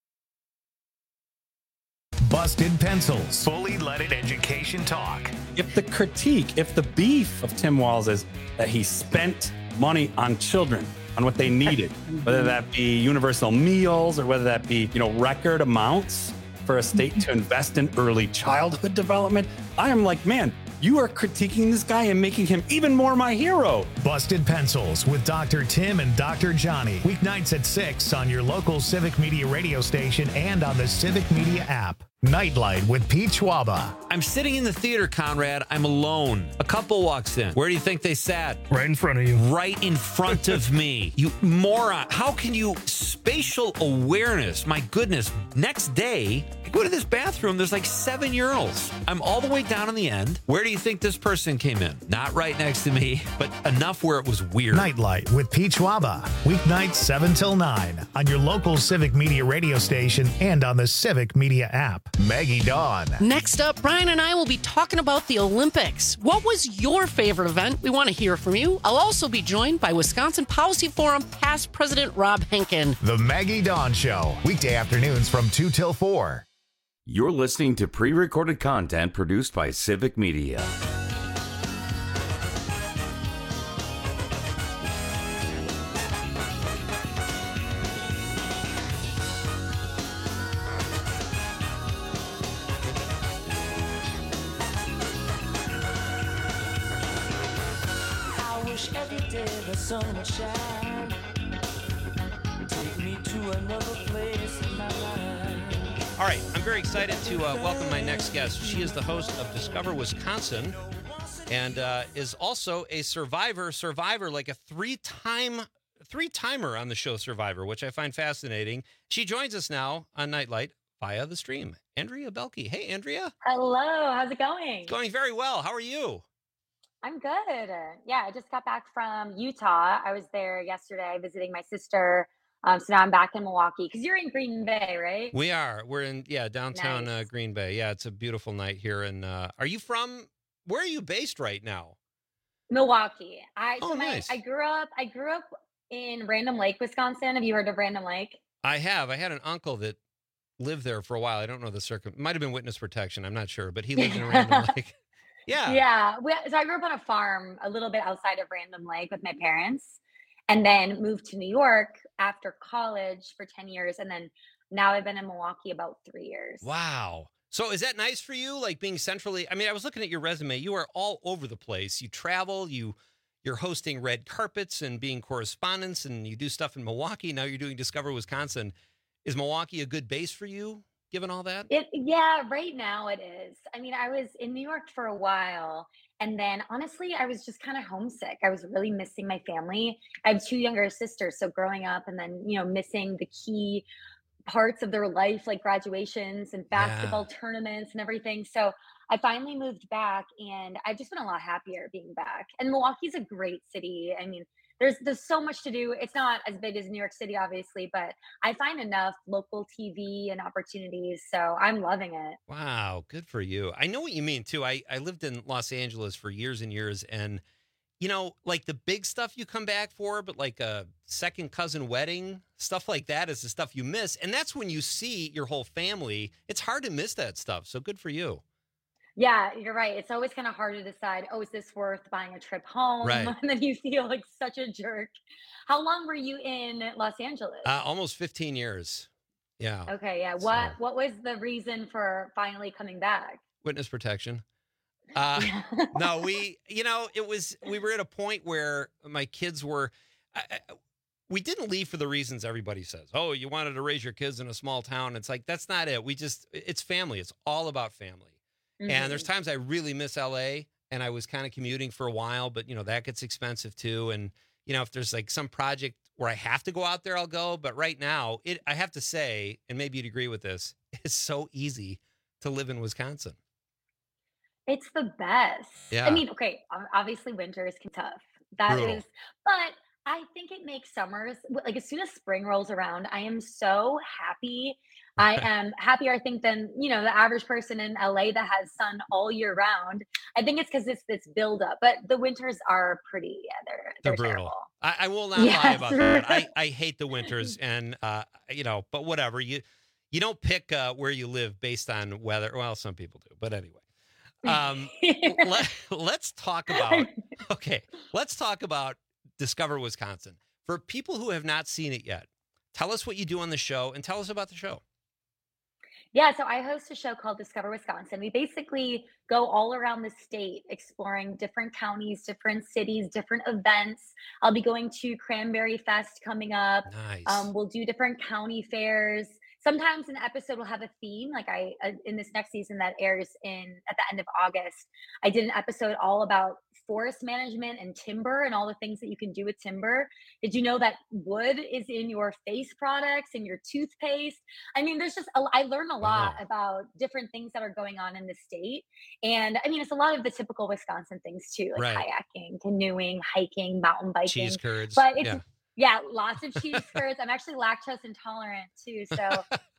Speaker 1: Busted Pencils. Fully leaded education talk.
Speaker 27: If the beef of Tim Walz is that he spent money on children, on what they needed, whether that be universal meals or whether that be, record amounts for a state to invest in early childhood development, I am like, man, you are critiquing this guy and making him even more my hero.
Speaker 1: Busted Pencils with Dr. Tim and Dr. Johnny. Weeknights at 6 on your local Civic Media radio station and on the Civic Media app. Nightlight with Pete Schwaba.
Speaker 19: I'm sitting in the theater, Conrad. I'm alone. A couple walks in. Where do you think they sat?
Speaker 20: Right in front of you.
Speaker 19: Right in front of me. You moron. How can you... Spatial awareness. My goodness. Next day, I go to this bathroom. There's like 7-year-olds. I'm all the way down in the end. Where do you think this person came in? Not right next to me, but enough where it was weird.
Speaker 1: Nightlight with Pete Schwaba. Weeknights 7 till 9 on your local Civic Media radio station and on the Civic Media app. Maggie Dawn.
Speaker 28: Next up, Brian and I will be talking about the Olympics. What was your favorite event? We want to hear from you. I'll also be joined by Wisconsin Policy Forum past President Rob Henkin.
Speaker 1: The Maggie Dawn Show. Weekday afternoons from 2 till 4.
Speaker 18: You're listening to pre-recorded content produced by Civic Media.
Speaker 2: I wish every day the sun would shine. Take me to another place in my life.
Speaker 19: All right, I'm very excited to welcome my next guest. She is the host of Discover Wisconsin and is also a Survivor, like a three-timer on the show Survivor, which I find fascinating. She joins us now on Nightlight via the stream. Andrea Belke. Hey, Andrea.
Speaker 8: Hello. How's it going?
Speaker 19: Going very well. How are you?
Speaker 8: I'm good. Yeah, I just got back from Utah. I was there yesterday visiting my sister. So now I'm back in Milwaukee because you're in Green Bay, right?
Speaker 19: We are. We're in, downtown
Speaker 8: Nice.
Speaker 19: Green Bay. Yeah, it's a beautiful night here. And are you from, where are you based right now?
Speaker 8: Milwaukee.
Speaker 19: Nice.
Speaker 8: I grew up in Random Lake, Wisconsin. Have you heard of Random Lake?
Speaker 19: I have. I had an uncle that lived there for a while. I don't know the might have been witness protection. I'm not sure, but he lived in Random Lake. Yeah.
Speaker 8: Yeah. So I grew up on a farm a little bit outside of Random Lake with my parents, and then moved to New York after college for 10 years. And then now I've been in Milwaukee about 3 years.
Speaker 19: Wow. So is that nice for you? Like being centrally, I mean, I was looking at your resume. You are all over the place. You travel, you're hosting red carpets and being correspondents, and you do stuff in Milwaukee. Now you're doing Discover Wisconsin. Is Milwaukee a good base for you, given all that?
Speaker 8: Yeah, right now it is. I mean, I was in New York for a while, and then honestly, I was just kind of homesick. I was really missing my family. I have 2 younger sisters, so growing up and then, missing the key parts of their life, like graduations and basketball tournaments and everything. So I finally moved back, and I've just been a lot happier being back. And Milwaukee's a great city. I mean, there's so much to do. It's not as big as New York City, obviously, but I find enough local TV and opportunities. So I'm loving it.
Speaker 19: Wow, good for you. I know what you mean, too. I lived in Los Angeles for years and years, and, like the big stuff you come back for, but like a second cousin wedding, stuff like that is the stuff you miss. And that's when you see your whole family. It's hard to miss that stuff. So good for you.
Speaker 8: Yeah, you're right. It's always kind of hard to decide, is this worth buying a trip home?
Speaker 19: Right.
Speaker 8: And then you feel like such a jerk. How long were you in Los Angeles?
Speaker 19: Almost 15 years. Yeah.
Speaker 8: Okay, yeah.
Speaker 19: So-
Speaker 8: What was the reason for finally coming back?
Speaker 19: Witness protection. No, we were at a point where my kids were, we didn't leave for the reasons everybody says. Oh, you wanted to raise your kids in a small town. It's like, that's not it. It's family. It's all about family.
Speaker 8: Mm-hmm.
Speaker 19: And there's times I really miss LA, and I was kind of commuting for a while, but that gets expensive too. And, if there's like some project where I have to go out there, I'll go. But right now I have to say, and maybe you'd agree with this, it's so easy to live in Wisconsin.
Speaker 8: It's the best.
Speaker 19: Yeah.
Speaker 8: I mean, okay, obviously winter is tough. That
Speaker 19: Brutal.
Speaker 8: is, but I think it makes summers, like as soon as spring rolls around, I am so happy. I am happier, I think, than, the average person in LA that has sun all year round. I think it's because it's this buildup, but the winters are pretty, they're
Speaker 19: brutal.
Speaker 8: terrible.
Speaker 19: I will not lie about that. I hate the winters, and, but whatever. You don't pick where you live based on weather. Well, some people do, but anyway. Let's talk about Discover Wisconsin. For people who have not seen it yet, tell us what you do on the show and tell us about the show.
Speaker 8: Yeah, so I host a show called Discover Wisconsin. We basically go all around the state exploring different counties, different cities, different events. I'll be going to Cranberry Fest coming up.
Speaker 19: Nice.
Speaker 8: We'll do different county fairs. Sometimes an episode will have a theme. Like in this next season that airs at the end of August, I did an episode all about forest management and timber and all the things that you can do with timber. Did you know that wood is in your face products and your toothpaste? I mean, I learned a lot about different things that are going on in the state. And I mean, it's a lot of the typical Wisconsin things too, like kayaking, canoeing, hiking, mountain biking.
Speaker 19: Cheese curds.
Speaker 8: But it's, yeah, lots of cheese curds. I'm actually lactose intolerant too. So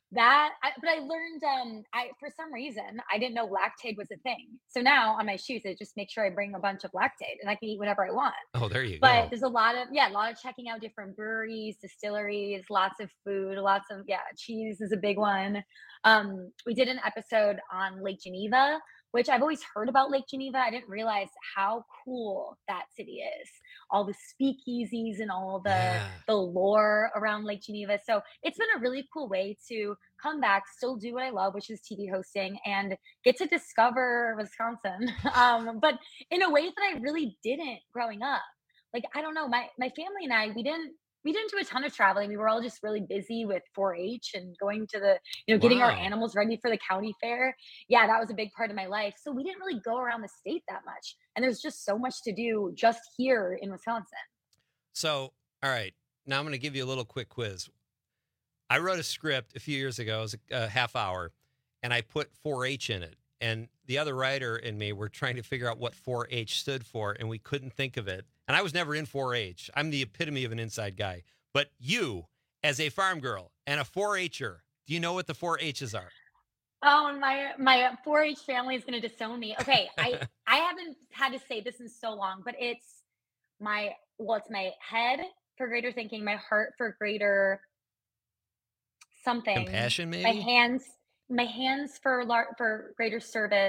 Speaker 8: But I learned, for some reason, I didn't know Lactaid was a thing. So now on my shoes, I just make sure I bring a bunch of Lactaid and I can eat whatever I want.
Speaker 19: Oh, there you
Speaker 8: But
Speaker 19: go.
Speaker 8: there's a lot of checking out different breweries, distilleries, lots of food, cheese is a big one. We did an episode on Lake Geneva, which I've always heard about Lake Geneva. I didn't realize how cool that city is. All the speakeasies and all the lore around Lake Geneva. So it's been a really cool way to come back, still do what I love, which is TV hosting, and get to discover Wisconsin. But in a way that I really didn't growing up. Like, I don't know, my family and I, we didn't do a ton of traveling. We were all just really busy with 4-H and going to the, getting our
Speaker 19: Wow.
Speaker 8: animals ready for the county fair. Yeah, that was a big part of my life. So we didn't really go around the state that much. And there's just so much to do just here in Wisconsin.
Speaker 19: So, all right, now I'm going to give you a little quick quiz. I wrote a script a few years ago. It was a half hour, and I put 4-H in it. And the other writer and me were trying to figure out what 4-H stood for, and we couldn't think of it. And I was never in 4-H. I'm the epitome of an inside guy. But you, as a farm girl and a 4-H'er, do you know what the 4-H's are?
Speaker 8: Oh, and my 4-H family is going to disown me. Okay, I haven't had to say this in so long, but it's my head for greater thinking, my heart for greater something,
Speaker 19: Compassion, maybe?
Speaker 8: my hands for greater service,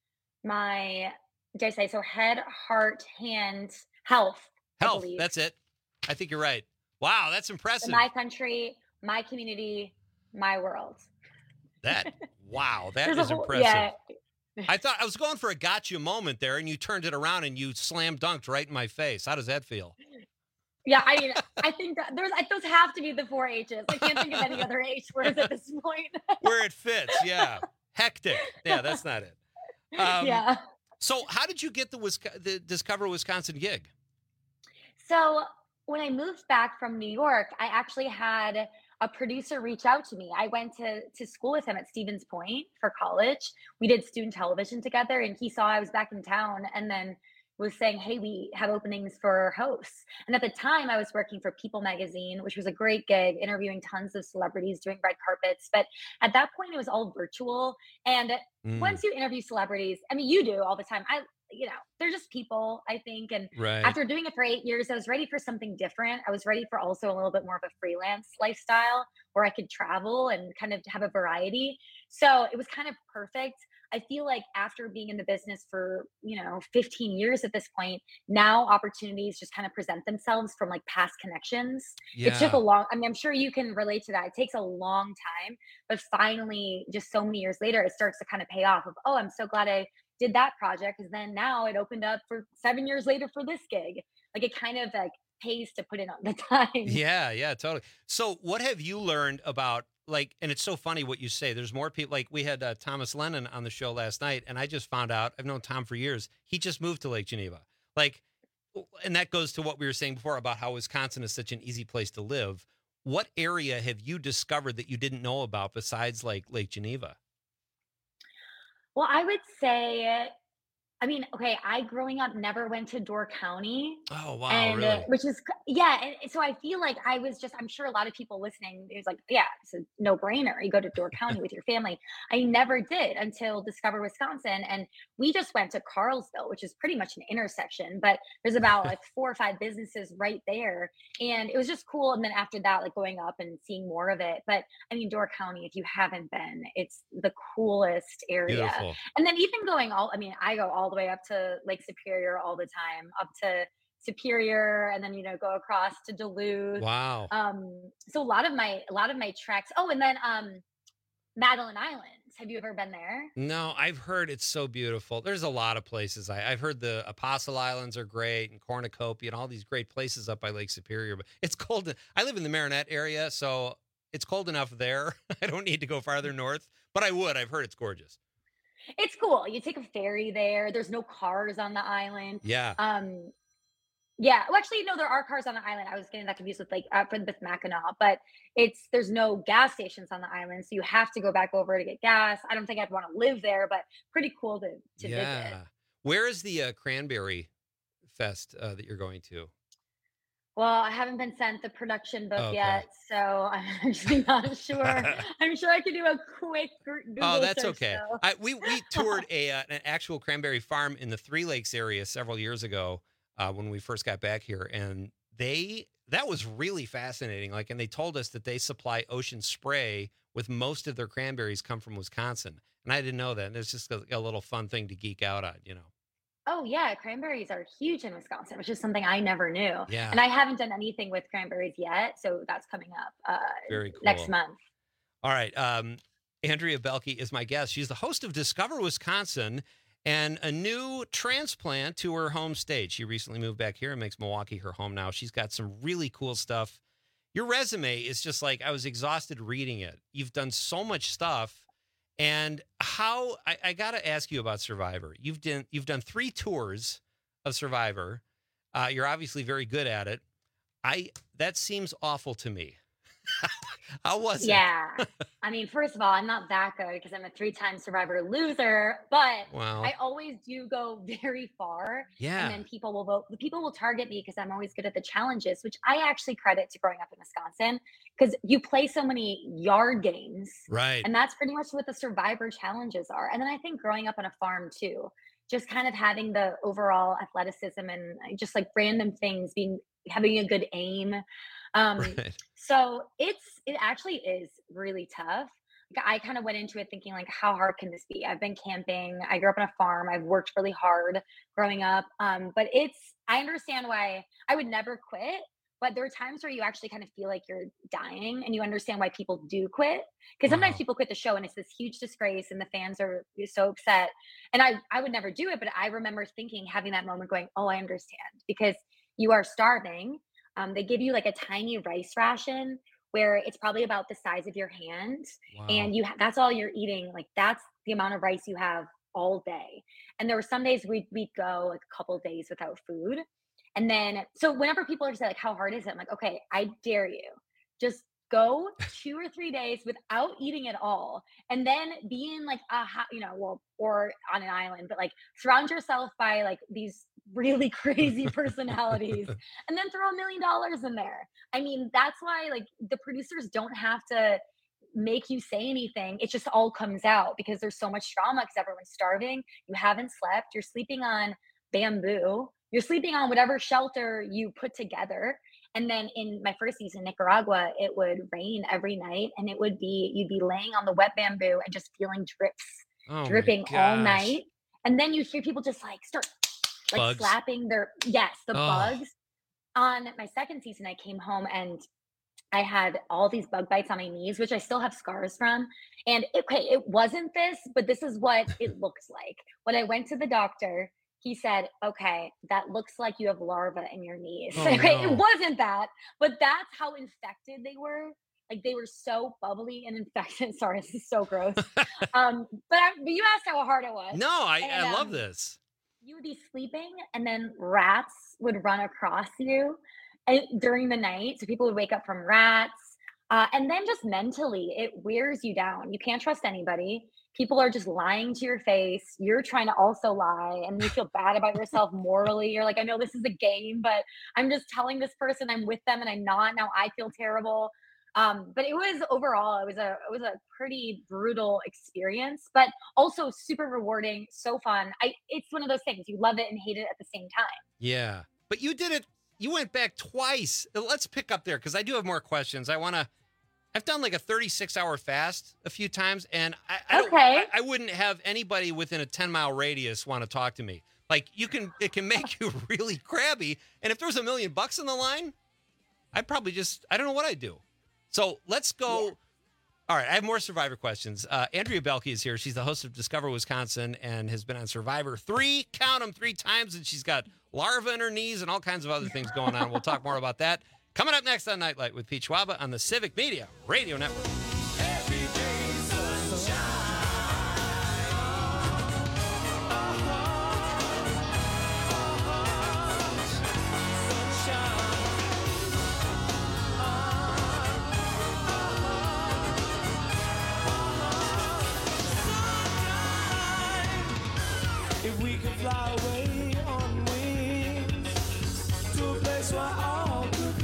Speaker 8: my, did I say so? Head, heart, hands, health. I believe.
Speaker 19: That's it. I think you're right. Wow, that's impressive.
Speaker 8: My country, my community, my world.
Speaker 19: Wow, that
Speaker 8: There's
Speaker 19: is
Speaker 8: a whole-
Speaker 19: impressive.
Speaker 8: yeah.
Speaker 19: I thought I was going for a gotcha moment there, and you turned it around and you slam dunked right in my face. How does that feel?
Speaker 8: Yeah, I mean, I think that those have to be the 4-H's. I can't think of any other H words at this point.
Speaker 19: Where it fits, yeah. Hectic. Yeah, that's not it.
Speaker 8: Yeah.
Speaker 19: So how did you get the Discover Wisconsin gig?
Speaker 8: So when I moved back from New York, I actually had a producer reach out to me. I went to school with him at Stevens Point for college. We did student television together, and he saw I was back in town and then was saying, hey, we have openings for hosts. And at the time I was working for People Magazine, which was a great gig, interviewing tons of celebrities, doing red carpets. But at that point it was all virtual. And once you interview celebrities, I mean, you do all the time. They're just people, I think. And
Speaker 19: Right.
Speaker 8: after doing it for 8 years, I was ready for something different. I was ready for also a little bit more of a freelance lifestyle where I could travel and kind of have a variety. So it was kind of perfect. I feel like after being in the business for, 15 years at this point, now opportunities just kind of present themselves from like past connections. It took
Speaker 19: Yeah.
Speaker 8: I'm sure you can relate to that. It takes a long time, but finally, just so many years later, it starts to kind of pay off of, oh, I'm so glad I did that project. Because then now it opened up for 7 years later for this gig. Like it kind of like pays to put in the time.
Speaker 19: Yeah, totally. So what have you learned about, and it's so funny what you say, there's more people, like we had Thomas Lennon on the show last night, and I just found out, I've known Tom for years, he just moved to Lake Geneva. And that goes to what we were saying before about how Wisconsin is such an easy place to live. What area have you discovered that you didn't know about besides like Lake Geneva?
Speaker 8: Well, I would say, I growing up never went to Door County.
Speaker 19: Oh, wow,
Speaker 8: And
Speaker 19: really?
Speaker 8: which is, and so I feel like I'm sure a lot of people listening, it was like, yeah, it's a no brainer. You go to Door County with your family. I never did until Discover Wisconsin. And we just went to Carlsville, which is pretty much an intersection, but there's about like 4 or 5 businesses right there. And it was just cool. And then after that, like going up and seeing more of it. But I mean, Door County, if you haven't been, it's the coolest area.
Speaker 19: Beautiful.
Speaker 8: And then even I go all the way up to Lake Superior all the time, up to Superior, and then go across to Duluth.
Speaker 19: Wow.
Speaker 8: So a lot of my treks. Oh, and then Madeline Island. Have you ever been there?
Speaker 19: No, I've heard it's so beautiful. There's a lot of places. I've heard the Apostle Islands are great, and Cornucopia, and all these great places up by Lake Superior. But it's cold. I live in the Marinette area, so it's cold enough there. I don't need to go farther north, but I would. I've heard it's gorgeous.
Speaker 8: It's cool. You take a ferry there. There's no cars on the island.
Speaker 19: Yeah.
Speaker 8: Yeah. Well, actually, no, there are cars on the island. I was getting that confused with with Mackinac, but there's no gas stations on the island, so you have to go back over to get gas. I don't think I'd want to live there, but pretty cool to visit.
Speaker 19: Where is the Cranberry Fest that you're going to?
Speaker 8: Well, I haven't been sent the production book
Speaker 19: Okay.
Speaker 8: yet, so I'm actually not sure. I'm sure I could do a quick Google
Speaker 19: Oh, that's
Speaker 8: search,
Speaker 19: okay.
Speaker 8: though.
Speaker 19: We toured an actual cranberry farm in the Three Lakes area several years ago when we first got back here, and that was really fascinating. Like, and they told us that they supply Ocean Spray with most of their cranberries come from Wisconsin, and I didn't know that. And it's just a little fun thing to geek out on, you know.
Speaker 8: Oh yeah, cranberries are huge in Wisconsin, which is something I never knew.
Speaker 19: Yeah.
Speaker 8: And I haven't done anything with cranberries yet, so that's coming up
Speaker 19: Very cool.
Speaker 8: next month.
Speaker 19: All right. Andrea Belke is my guest. She's the host of Discover Wisconsin and a new transplant to her home state. She recently moved back here and makes Milwaukee her home now. She's got some really cool stuff. Your resume is just like, I was exhausted reading it. You've done so much stuff. And I got to ask you about Survivor. You've done 3 tours of Survivor. You're obviously very good at it. That seems awful to me. How was it?
Speaker 8: Yeah. I mean, first of all, I'm not that good because I'm a 3-time Survivor loser, but
Speaker 19: Wow.
Speaker 8: I always do go very far.
Speaker 19: Yeah.
Speaker 8: And then people will vote. The people will target me because I'm always good at the challenges, which I actually credit to growing up in Wisconsin because you play so many yard games.
Speaker 19: Right.
Speaker 8: And that's pretty much what the Survivor challenges are. And then I think growing up on a farm too, just kind of having the overall athleticism and just like random things, having a good aim.
Speaker 19: Right.
Speaker 8: So it actually is really tough. Like, I kind of went into it thinking like, how hard can this be? I've been camping. I grew up on a farm. I've worked really hard growing up. But I understand why I would never quit. But there are times where you actually kind of feel like you're dying and you understand why people do quit. Because sometimes
Speaker 19: Wow.
Speaker 8: people quit the show and it's this huge disgrace and the fans are so upset. And I would never do it. But I remember having that moment going, oh, I understand. Because you are starving. They give you like a tiny rice ration where it's probably about the size of your hand.
Speaker 19: Wow.
Speaker 8: And that's all you're eating. Like that's the amount of rice you have all day. And there were some days we'd go like a couple of days without food. And then, so whenever people are saying like, how hard is it? I'm like, okay, I dare you. Just go 2 or 3 days without eating at all. And then be in like or on an island, but like surround yourself by like these really crazy personalities and then throw $1 million in there. I mean, that's why like the producers don't have to make you say anything. It just all comes out because there's so much drama because everyone's starving. You haven't slept. You're sleeping on bamboo. You're sleeping on whatever shelter you put together. And then in my first season, Nicaragua, it would rain every night and you'd be laying on the wet bamboo and just feeling dripping all night. And then you hear people just like start like
Speaker 19: Bugs.
Speaker 8: slapping the bugs. On my second season, I came home and I had all these bug bites on my knees, which I still have scars from. And it wasn't this, but this is what it looks like. When I went to the doctor, he said, okay, that looks like you have larvae in your knees.
Speaker 19: Oh,
Speaker 8: Okay,
Speaker 19: no.
Speaker 8: it wasn't that, but that's how infected they were. Like they were so bubbly and infected. Sorry, this is so gross. But you asked how hard it was.
Speaker 19: No, I love this.
Speaker 8: You would be sleeping and then rats would run across you during the night. So people would wake up from rats. And then just mentally, it wears you down. You can't trust anybody. People are just lying to your face. You're trying to also lie and you feel bad about yourself morally. You're like, I know this is a game, but I'm just telling this person I'm with them and I'm not. Now I feel terrible. But it was a pretty brutal experience, but also super rewarding, so fun. It's one of those things you love it and hate it at the same time.
Speaker 19: Yeah. But you did it. You went back twice. Let's pick up there because I do have more questions. I've done like a 36-hour fast a few times, and I wouldn't have anybody within a 10-mile radius want to talk to me. Like it can make you really crabby. And if there was $1 million on the line, I don't know what I'd do. So let's go. Yeah. All right, I have more Survivor questions. Andrea Belke is here. She's the host of Discover Wisconsin and has been on Survivor 3 times, and she's got larvae in her knees and all kinds of other things going on. We'll talk more about that. Coming up next on Nightlight with Pete Schwaba on the Civic Media Radio Network.
Speaker 2: If we could fly away on wings to a place where all could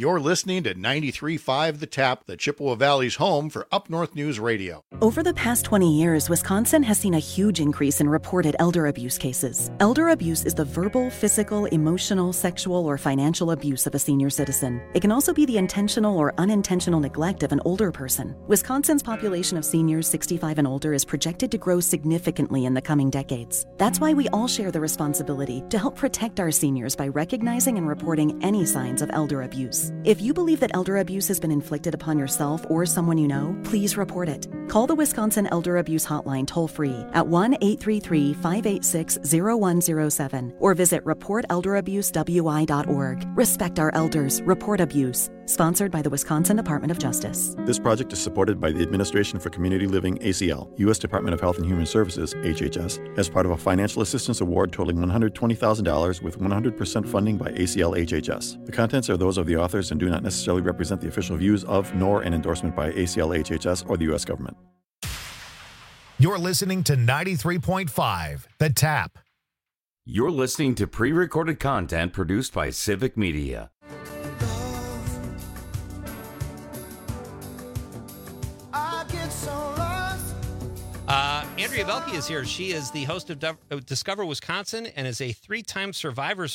Speaker 9: You're listening to 93.5 The Tap, the Chippewa Valley's home for Up North News Radio.
Speaker 11: Over the past 20 years, Wisconsin has seen a huge increase in reported elder abuse cases. Elder abuse is the verbal, physical, emotional, sexual, or financial abuse of a senior citizen. It can also be the intentional or unintentional neglect of an older person. Wisconsin's population of seniors 65 and older is projected to grow significantly in the coming decades. That's why we all share the responsibility to help protect our seniors by recognizing and reporting any signs of elder abuse. If you believe that elder abuse has been inflicted upon yourself or someone you know, please report it. Call the Wisconsin Elder Abuse Hotline toll-free at 1-833-586-0107 or visit reportelderabuswi.org. Respect our elders. Report abuse. Sponsored by the Wisconsin Department of Justice.
Speaker 12: This project is supported by the Administration for Community Living, ACL, U.S. Department of Health and Human Services, HHS, as part of a financial assistance award totaling $120,000 with 100% funding by ACL HHS. The contents are those of the authors and do not necessarily represent the official views of, nor an endorsement by ACL HHS or the U.S. government.
Speaker 1: You're listening to 93.5 The Tap.
Speaker 18: You're listening to pre-recorded content produced by Civic Media.
Speaker 19: Andrea Belke is here. She is the host of Discover Wisconsin and is a 3-time survivor.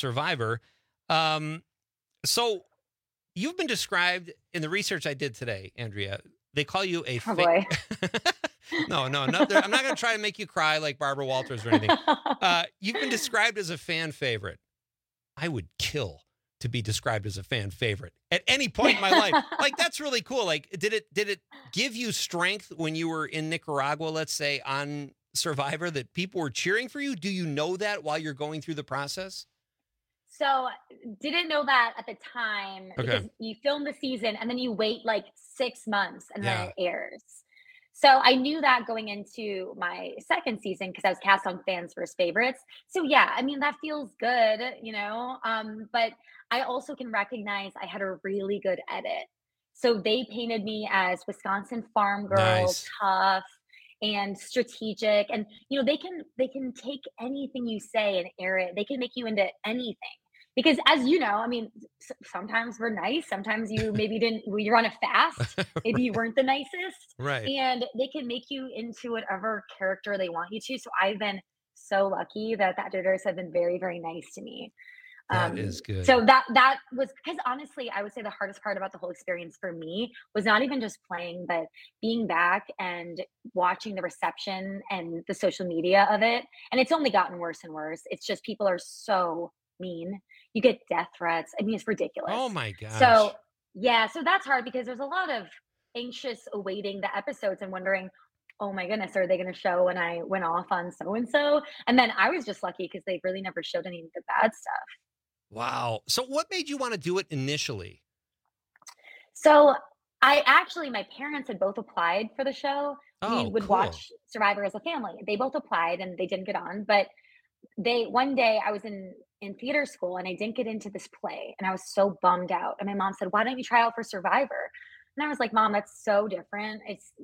Speaker 19: So you've been described in the research I did today, Andrea. They call you a
Speaker 8: boy.
Speaker 19: No, I'm not going to try to make you cry like Barbara Walters or anything. You've been described as a fan favorite. I would kill to be described as a fan favorite at any point in my life. Like, that's really cool. Like, did it give you strength when you were in Nicaragua, let's say, on Survivor, that people were cheering for you? Do you know that while you're going through the process?
Speaker 8: So didn't know that at the time because you film the season and then you wait like 6 months and then it airs. So I knew that going into my second season because I was cast on Fans First Favorites. So yeah, I mean, that feels good, you know, but I also can recognize I had a really good edit. So they painted me as Wisconsin farm girl, tough and strategic. And, you know, they can take anything you say and air it. They can make you into anything. Because as you know, I mean, sometimes we're nice. Sometimes you maybe you're on a fast. Maybe you weren't the nicest.
Speaker 19: Right.
Speaker 8: And they can make you into whatever character they want you to. So I've been so lucky that the editors have been very, very nice to me.
Speaker 19: That is good.
Speaker 8: So that was, because honestly, I would say the hardest part about the whole experience for me was not even just playing, but being back and watching the reception and the social media of it. And it's only gotten worse and worse. It's just people are so mean. You get death threats. I mean, it's ridiculous.
Speaker 19: Oh my gosh.
Speaker 8: So yeah, so that's hard because there's a lot of anxious awaiting the episodes and wondering, oh my goodness, are they going to show when I went off on so-and-so? And then I was just lucky because they really never showed any of the bad stuff.
Speaker 19: Wow. So what made you want to do it initially?
Speaker 8: So my parents had both applied for the show.
Speaker 19: Oh,
Speaker 8: we would
Speaker 19: cool.
Speaker 8: watch Survivor as a family. They both applied and they didn't get on, but one day I was in theater school and I didn't get into this play and I was so bummed out. And my mom said, why don't you try out for Survivor? And I was like, Mom, that's so different.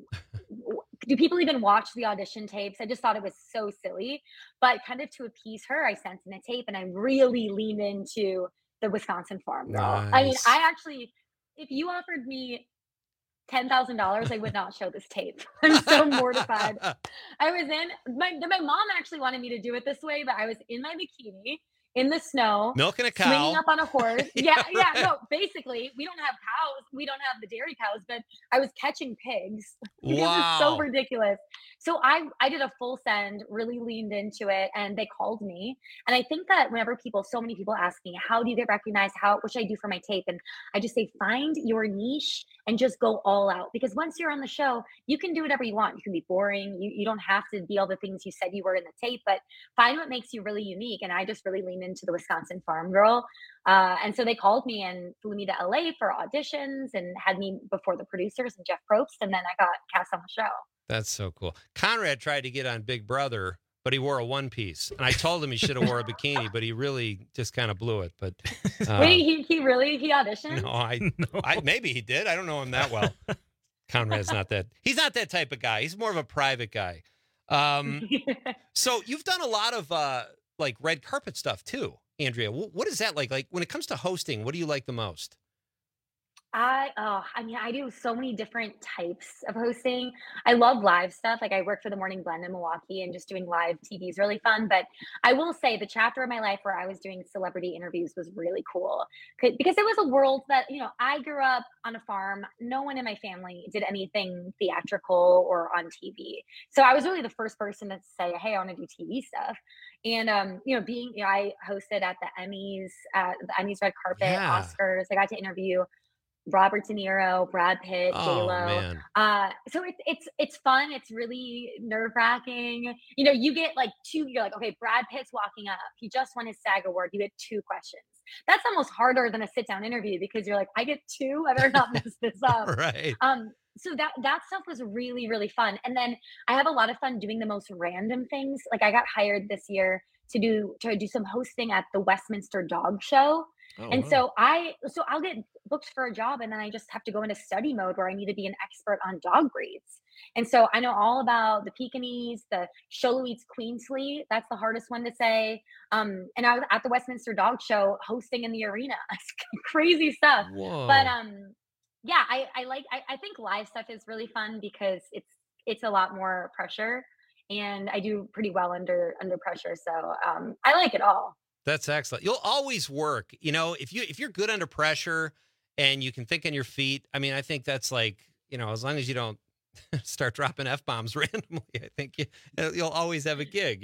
Speaker 8: Do people even watch the audition tapes? I just thought it was so silly, but kind of to appease her, I sent in a tape and I really leaned into the Wisconsin farm girl.
Speaker 19: Nice.
Speaker 8: I mean, I actually, if you offered me $10,000, I would not show this tape. I'm so mortified. I was my mom actually wanted me to do it this way, but I was in my bikini in the snow,
Speaker 19: milking a cow,
Speaker 8: swinging up on a horse. No, basically we don't have cows. We don't have the dairy cows, but I was catching pigs. It was so ridiculous. So I did a full send, really leaned into it, and they called me. And I think that whenever so many people ask me, how do you get recognized? What should I do for my tape? And I just say, find your niche and just go all out. Because once you're on the show, you can do whatever you want. You can be boring. You don't have to be all the things you said you were in the tape, but find what makes you really unique. And I just really leaned into the Wisconsin farm girl. And so they called me and flew me to LA for auditions and had me before the producers and Jeff Probst. And then I got cast on the show.
Speaker 19: That's so coul. Conrad tried to get on Big Brother, but he wore a one piece. And I told him he should have wore a bikini, but he really just kind of blew it. But
Speaker 8: wait, he auditioned?
Speaker 19: No, maybe he did. I don't know him that well. Conrad's he's not that type of guy. He's more of a private guy. So you've done a lot of like red carpet stuff too, Andrea. What is that like? Like when it comes to hosting, what do you like the most?
Speaker 8: I do so many different types of hosting. I love live stuff. Like I work for the Morning Blend in Milwaukee, and just doing live TV is really fun. But I will say the chapter of my life where I was doing celebrity interviews was really cool because it was a world that, I grew up on a farm. No one in my family did anything theatrical or on TV. So I was really the first person to say, hey, I want to do TV stuff. And, I hosted at the Emmys red carpet, Oscars. I got to interview Robert De Niro, Brad Pitt, J-Lo. So it's fun. It's really nerve wracking. You get you're like, okay, Brad Pitt's walking up. He just won his SAG award. You get 2 questions. That's almost harder than a sit down interview because you're like, I get 2. I better not mess this up.
Speaker 19: Right.
Speaker 8: So that stuff was really, really fun. And then I have a lot of fun doing the most random things. Like I got hired this year to do some hosting at the Westminster Dog Show. So I'll get booked for a job, and then I just have to go into study mode where I need to be an expert on dog breeds. And so I know all about the Pekingese, the Xoloitzes Queensleys. That's the hardest one to say. And I was at the Westminster Dog Show hosting in the arena. Crazy stuff.
Speaker 19: Whoa.
Speaker 8: But I think live stuff is really fun because it's a lot more pressure, and I do pretty well under pressure. So I like it all.
Speaker 19: That's excellent. You'll always work. If you're good under pressure and you can think on your feet, I mean, I think that's as long as you don't start dropping F-bombs randomly, I think you'll always have a gig,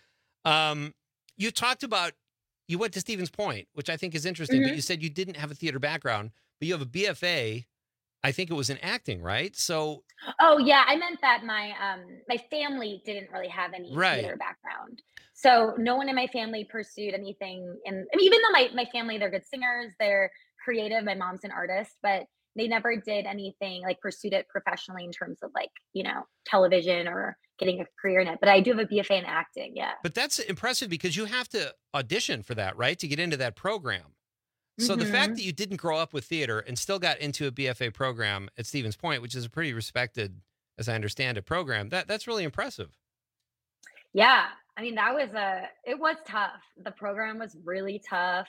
Speaker 19: You talked about, you went to Stevens Point, which I think is interesting, but you said you didn't have a theater background, but you have a BFA. I think it was in acting, right? So.
Speaker 8: Oh yeah, I meant that my family didn't really have any theater background, so no one in my family pursued anything. Even though my family, they're good singers, they're creative. My mom's an artist, but they never did anything pursued it professionally in terms of television or getting a career in it. But I do have a BFA in acting, yeah.
Speaker 19: But that's impressive because you have to audition for that, right, to get into that program. So the fact that you didn't grow up with theater and still got into a BFA program at Stevens Point, which is a pretty respected, as I understand it, program, that's really impressive.
Speaker 8: Yeah. I mean, it was tough. The program was really tough,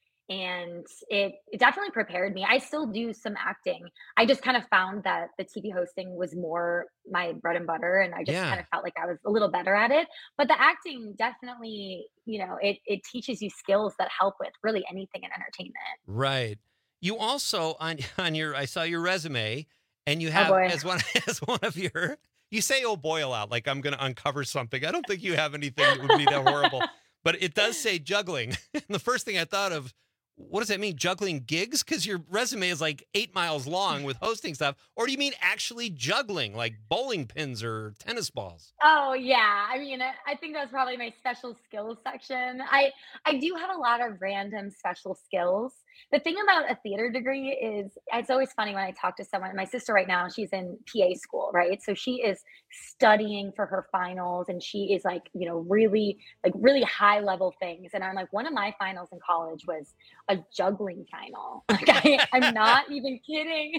Speaker 8: and it definitely prepared me. I still do some acting. I just kind of found that the TV hosting was more my bread and butter, and I just kind of felt like I was a little better at it. But the acting definitely, it teaches you skills that help with really anything in entertainment.
Speaker 19: Right. You also on your, I saw your resume, and you have as one of your, you say "oh boy" a lot, like I'm going to uncover something. I don't think you have anything that would be that horrible, but it does say juggling. And the first thing I thought of, what does that mean? Juggling gigs? Because your resume is 8 miles long with hosting stuff. Or do you mean actually juggling, like bowling pins or tennis balls?
Speaker 8: Oh, yeah. I mean, I think that's probably my special skills section. I do have a lot of random special skills. The thing about a theater degree is it's always funny when I talk to someone. My sister right now, she's in PA school, right? So she is studying for her finals, and she is really high level things. And I'm like, one of my finals in college was a juggling final. I'm not even kidding.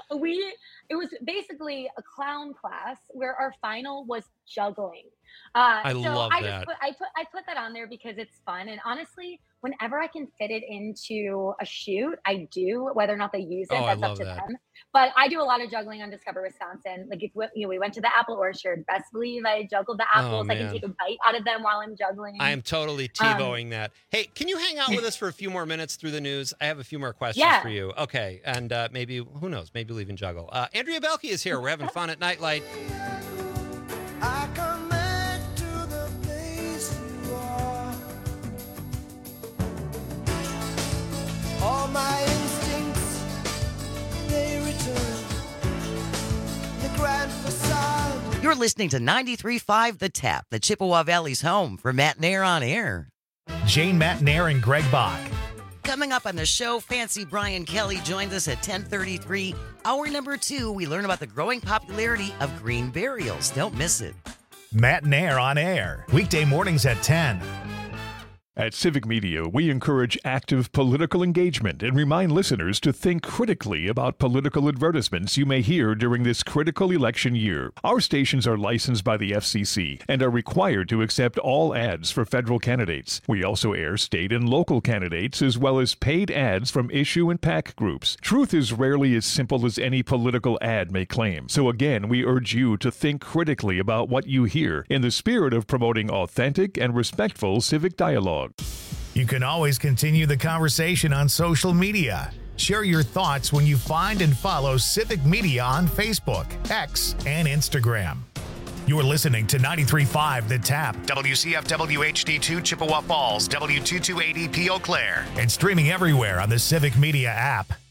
Speaker 8: It was basically a clown class where our final was juggling.
Speaker 19: I love that.
Speaker 8: I put that on there because it's fun, and honestly, whenever I can fit it into a shoot, I do. Whether or not they use it, that's up to them. But I do a lot of juggling on Discover Wisconsin. If we went to the apple orchard, best believe I juggled the apples. I can take a bite out of them while I'm juggling.
Speaker 19: I am totally TiVoing that. Hey, can you hang out with us for a few more minutes through the news? I have a few more questions for you. Okay, and maybe, who knows, maybe leave and juggle. Andrea Belke is here. We're having fun at Nightlight.
Speaker 2: I come back to the place you are. All my instincts, they return. The grand facade.
Speaker 13: You're listening to 93.5 The Tap, the Chippewa Valley's home for Matt Nair on Air.
Speaker 1: Jane Matt Nair and Greg Bach.
Speaker 13: Coming up on the show, Fancy Brian Kelly joins us at 10:33. Hour number 2, we learn about the growing popularity of green burials. Don't miss it.
Speaker 1: Matt Nair on Air. Weekday mornings at 10.
Speaker 4: At Civic Media, we encourage active political engagement and remind listeners to think critically about political advertisements you may hear during this critical election year. Our stations are licensed by the FCC and are required to accept all ads for federal candidates. We also air state and local candidates as well as paid ads from issue and PAC groups. Truth is rarely as simple as any political ad may claim. So again, we urge you to think critically about what you hear in the spirit of promoting authentic and respectful civic dialogue.
Speaker 1: You can always continue the conversation on social media. Share your thoughts when you find and follow Civic Media on Facebook, X, and Instagram. You're listening to 93.5 The Tap, WCFW HD2 Chippewa Falls, W228EP Eau Claire, and streaming everywhere on the Civic Media app.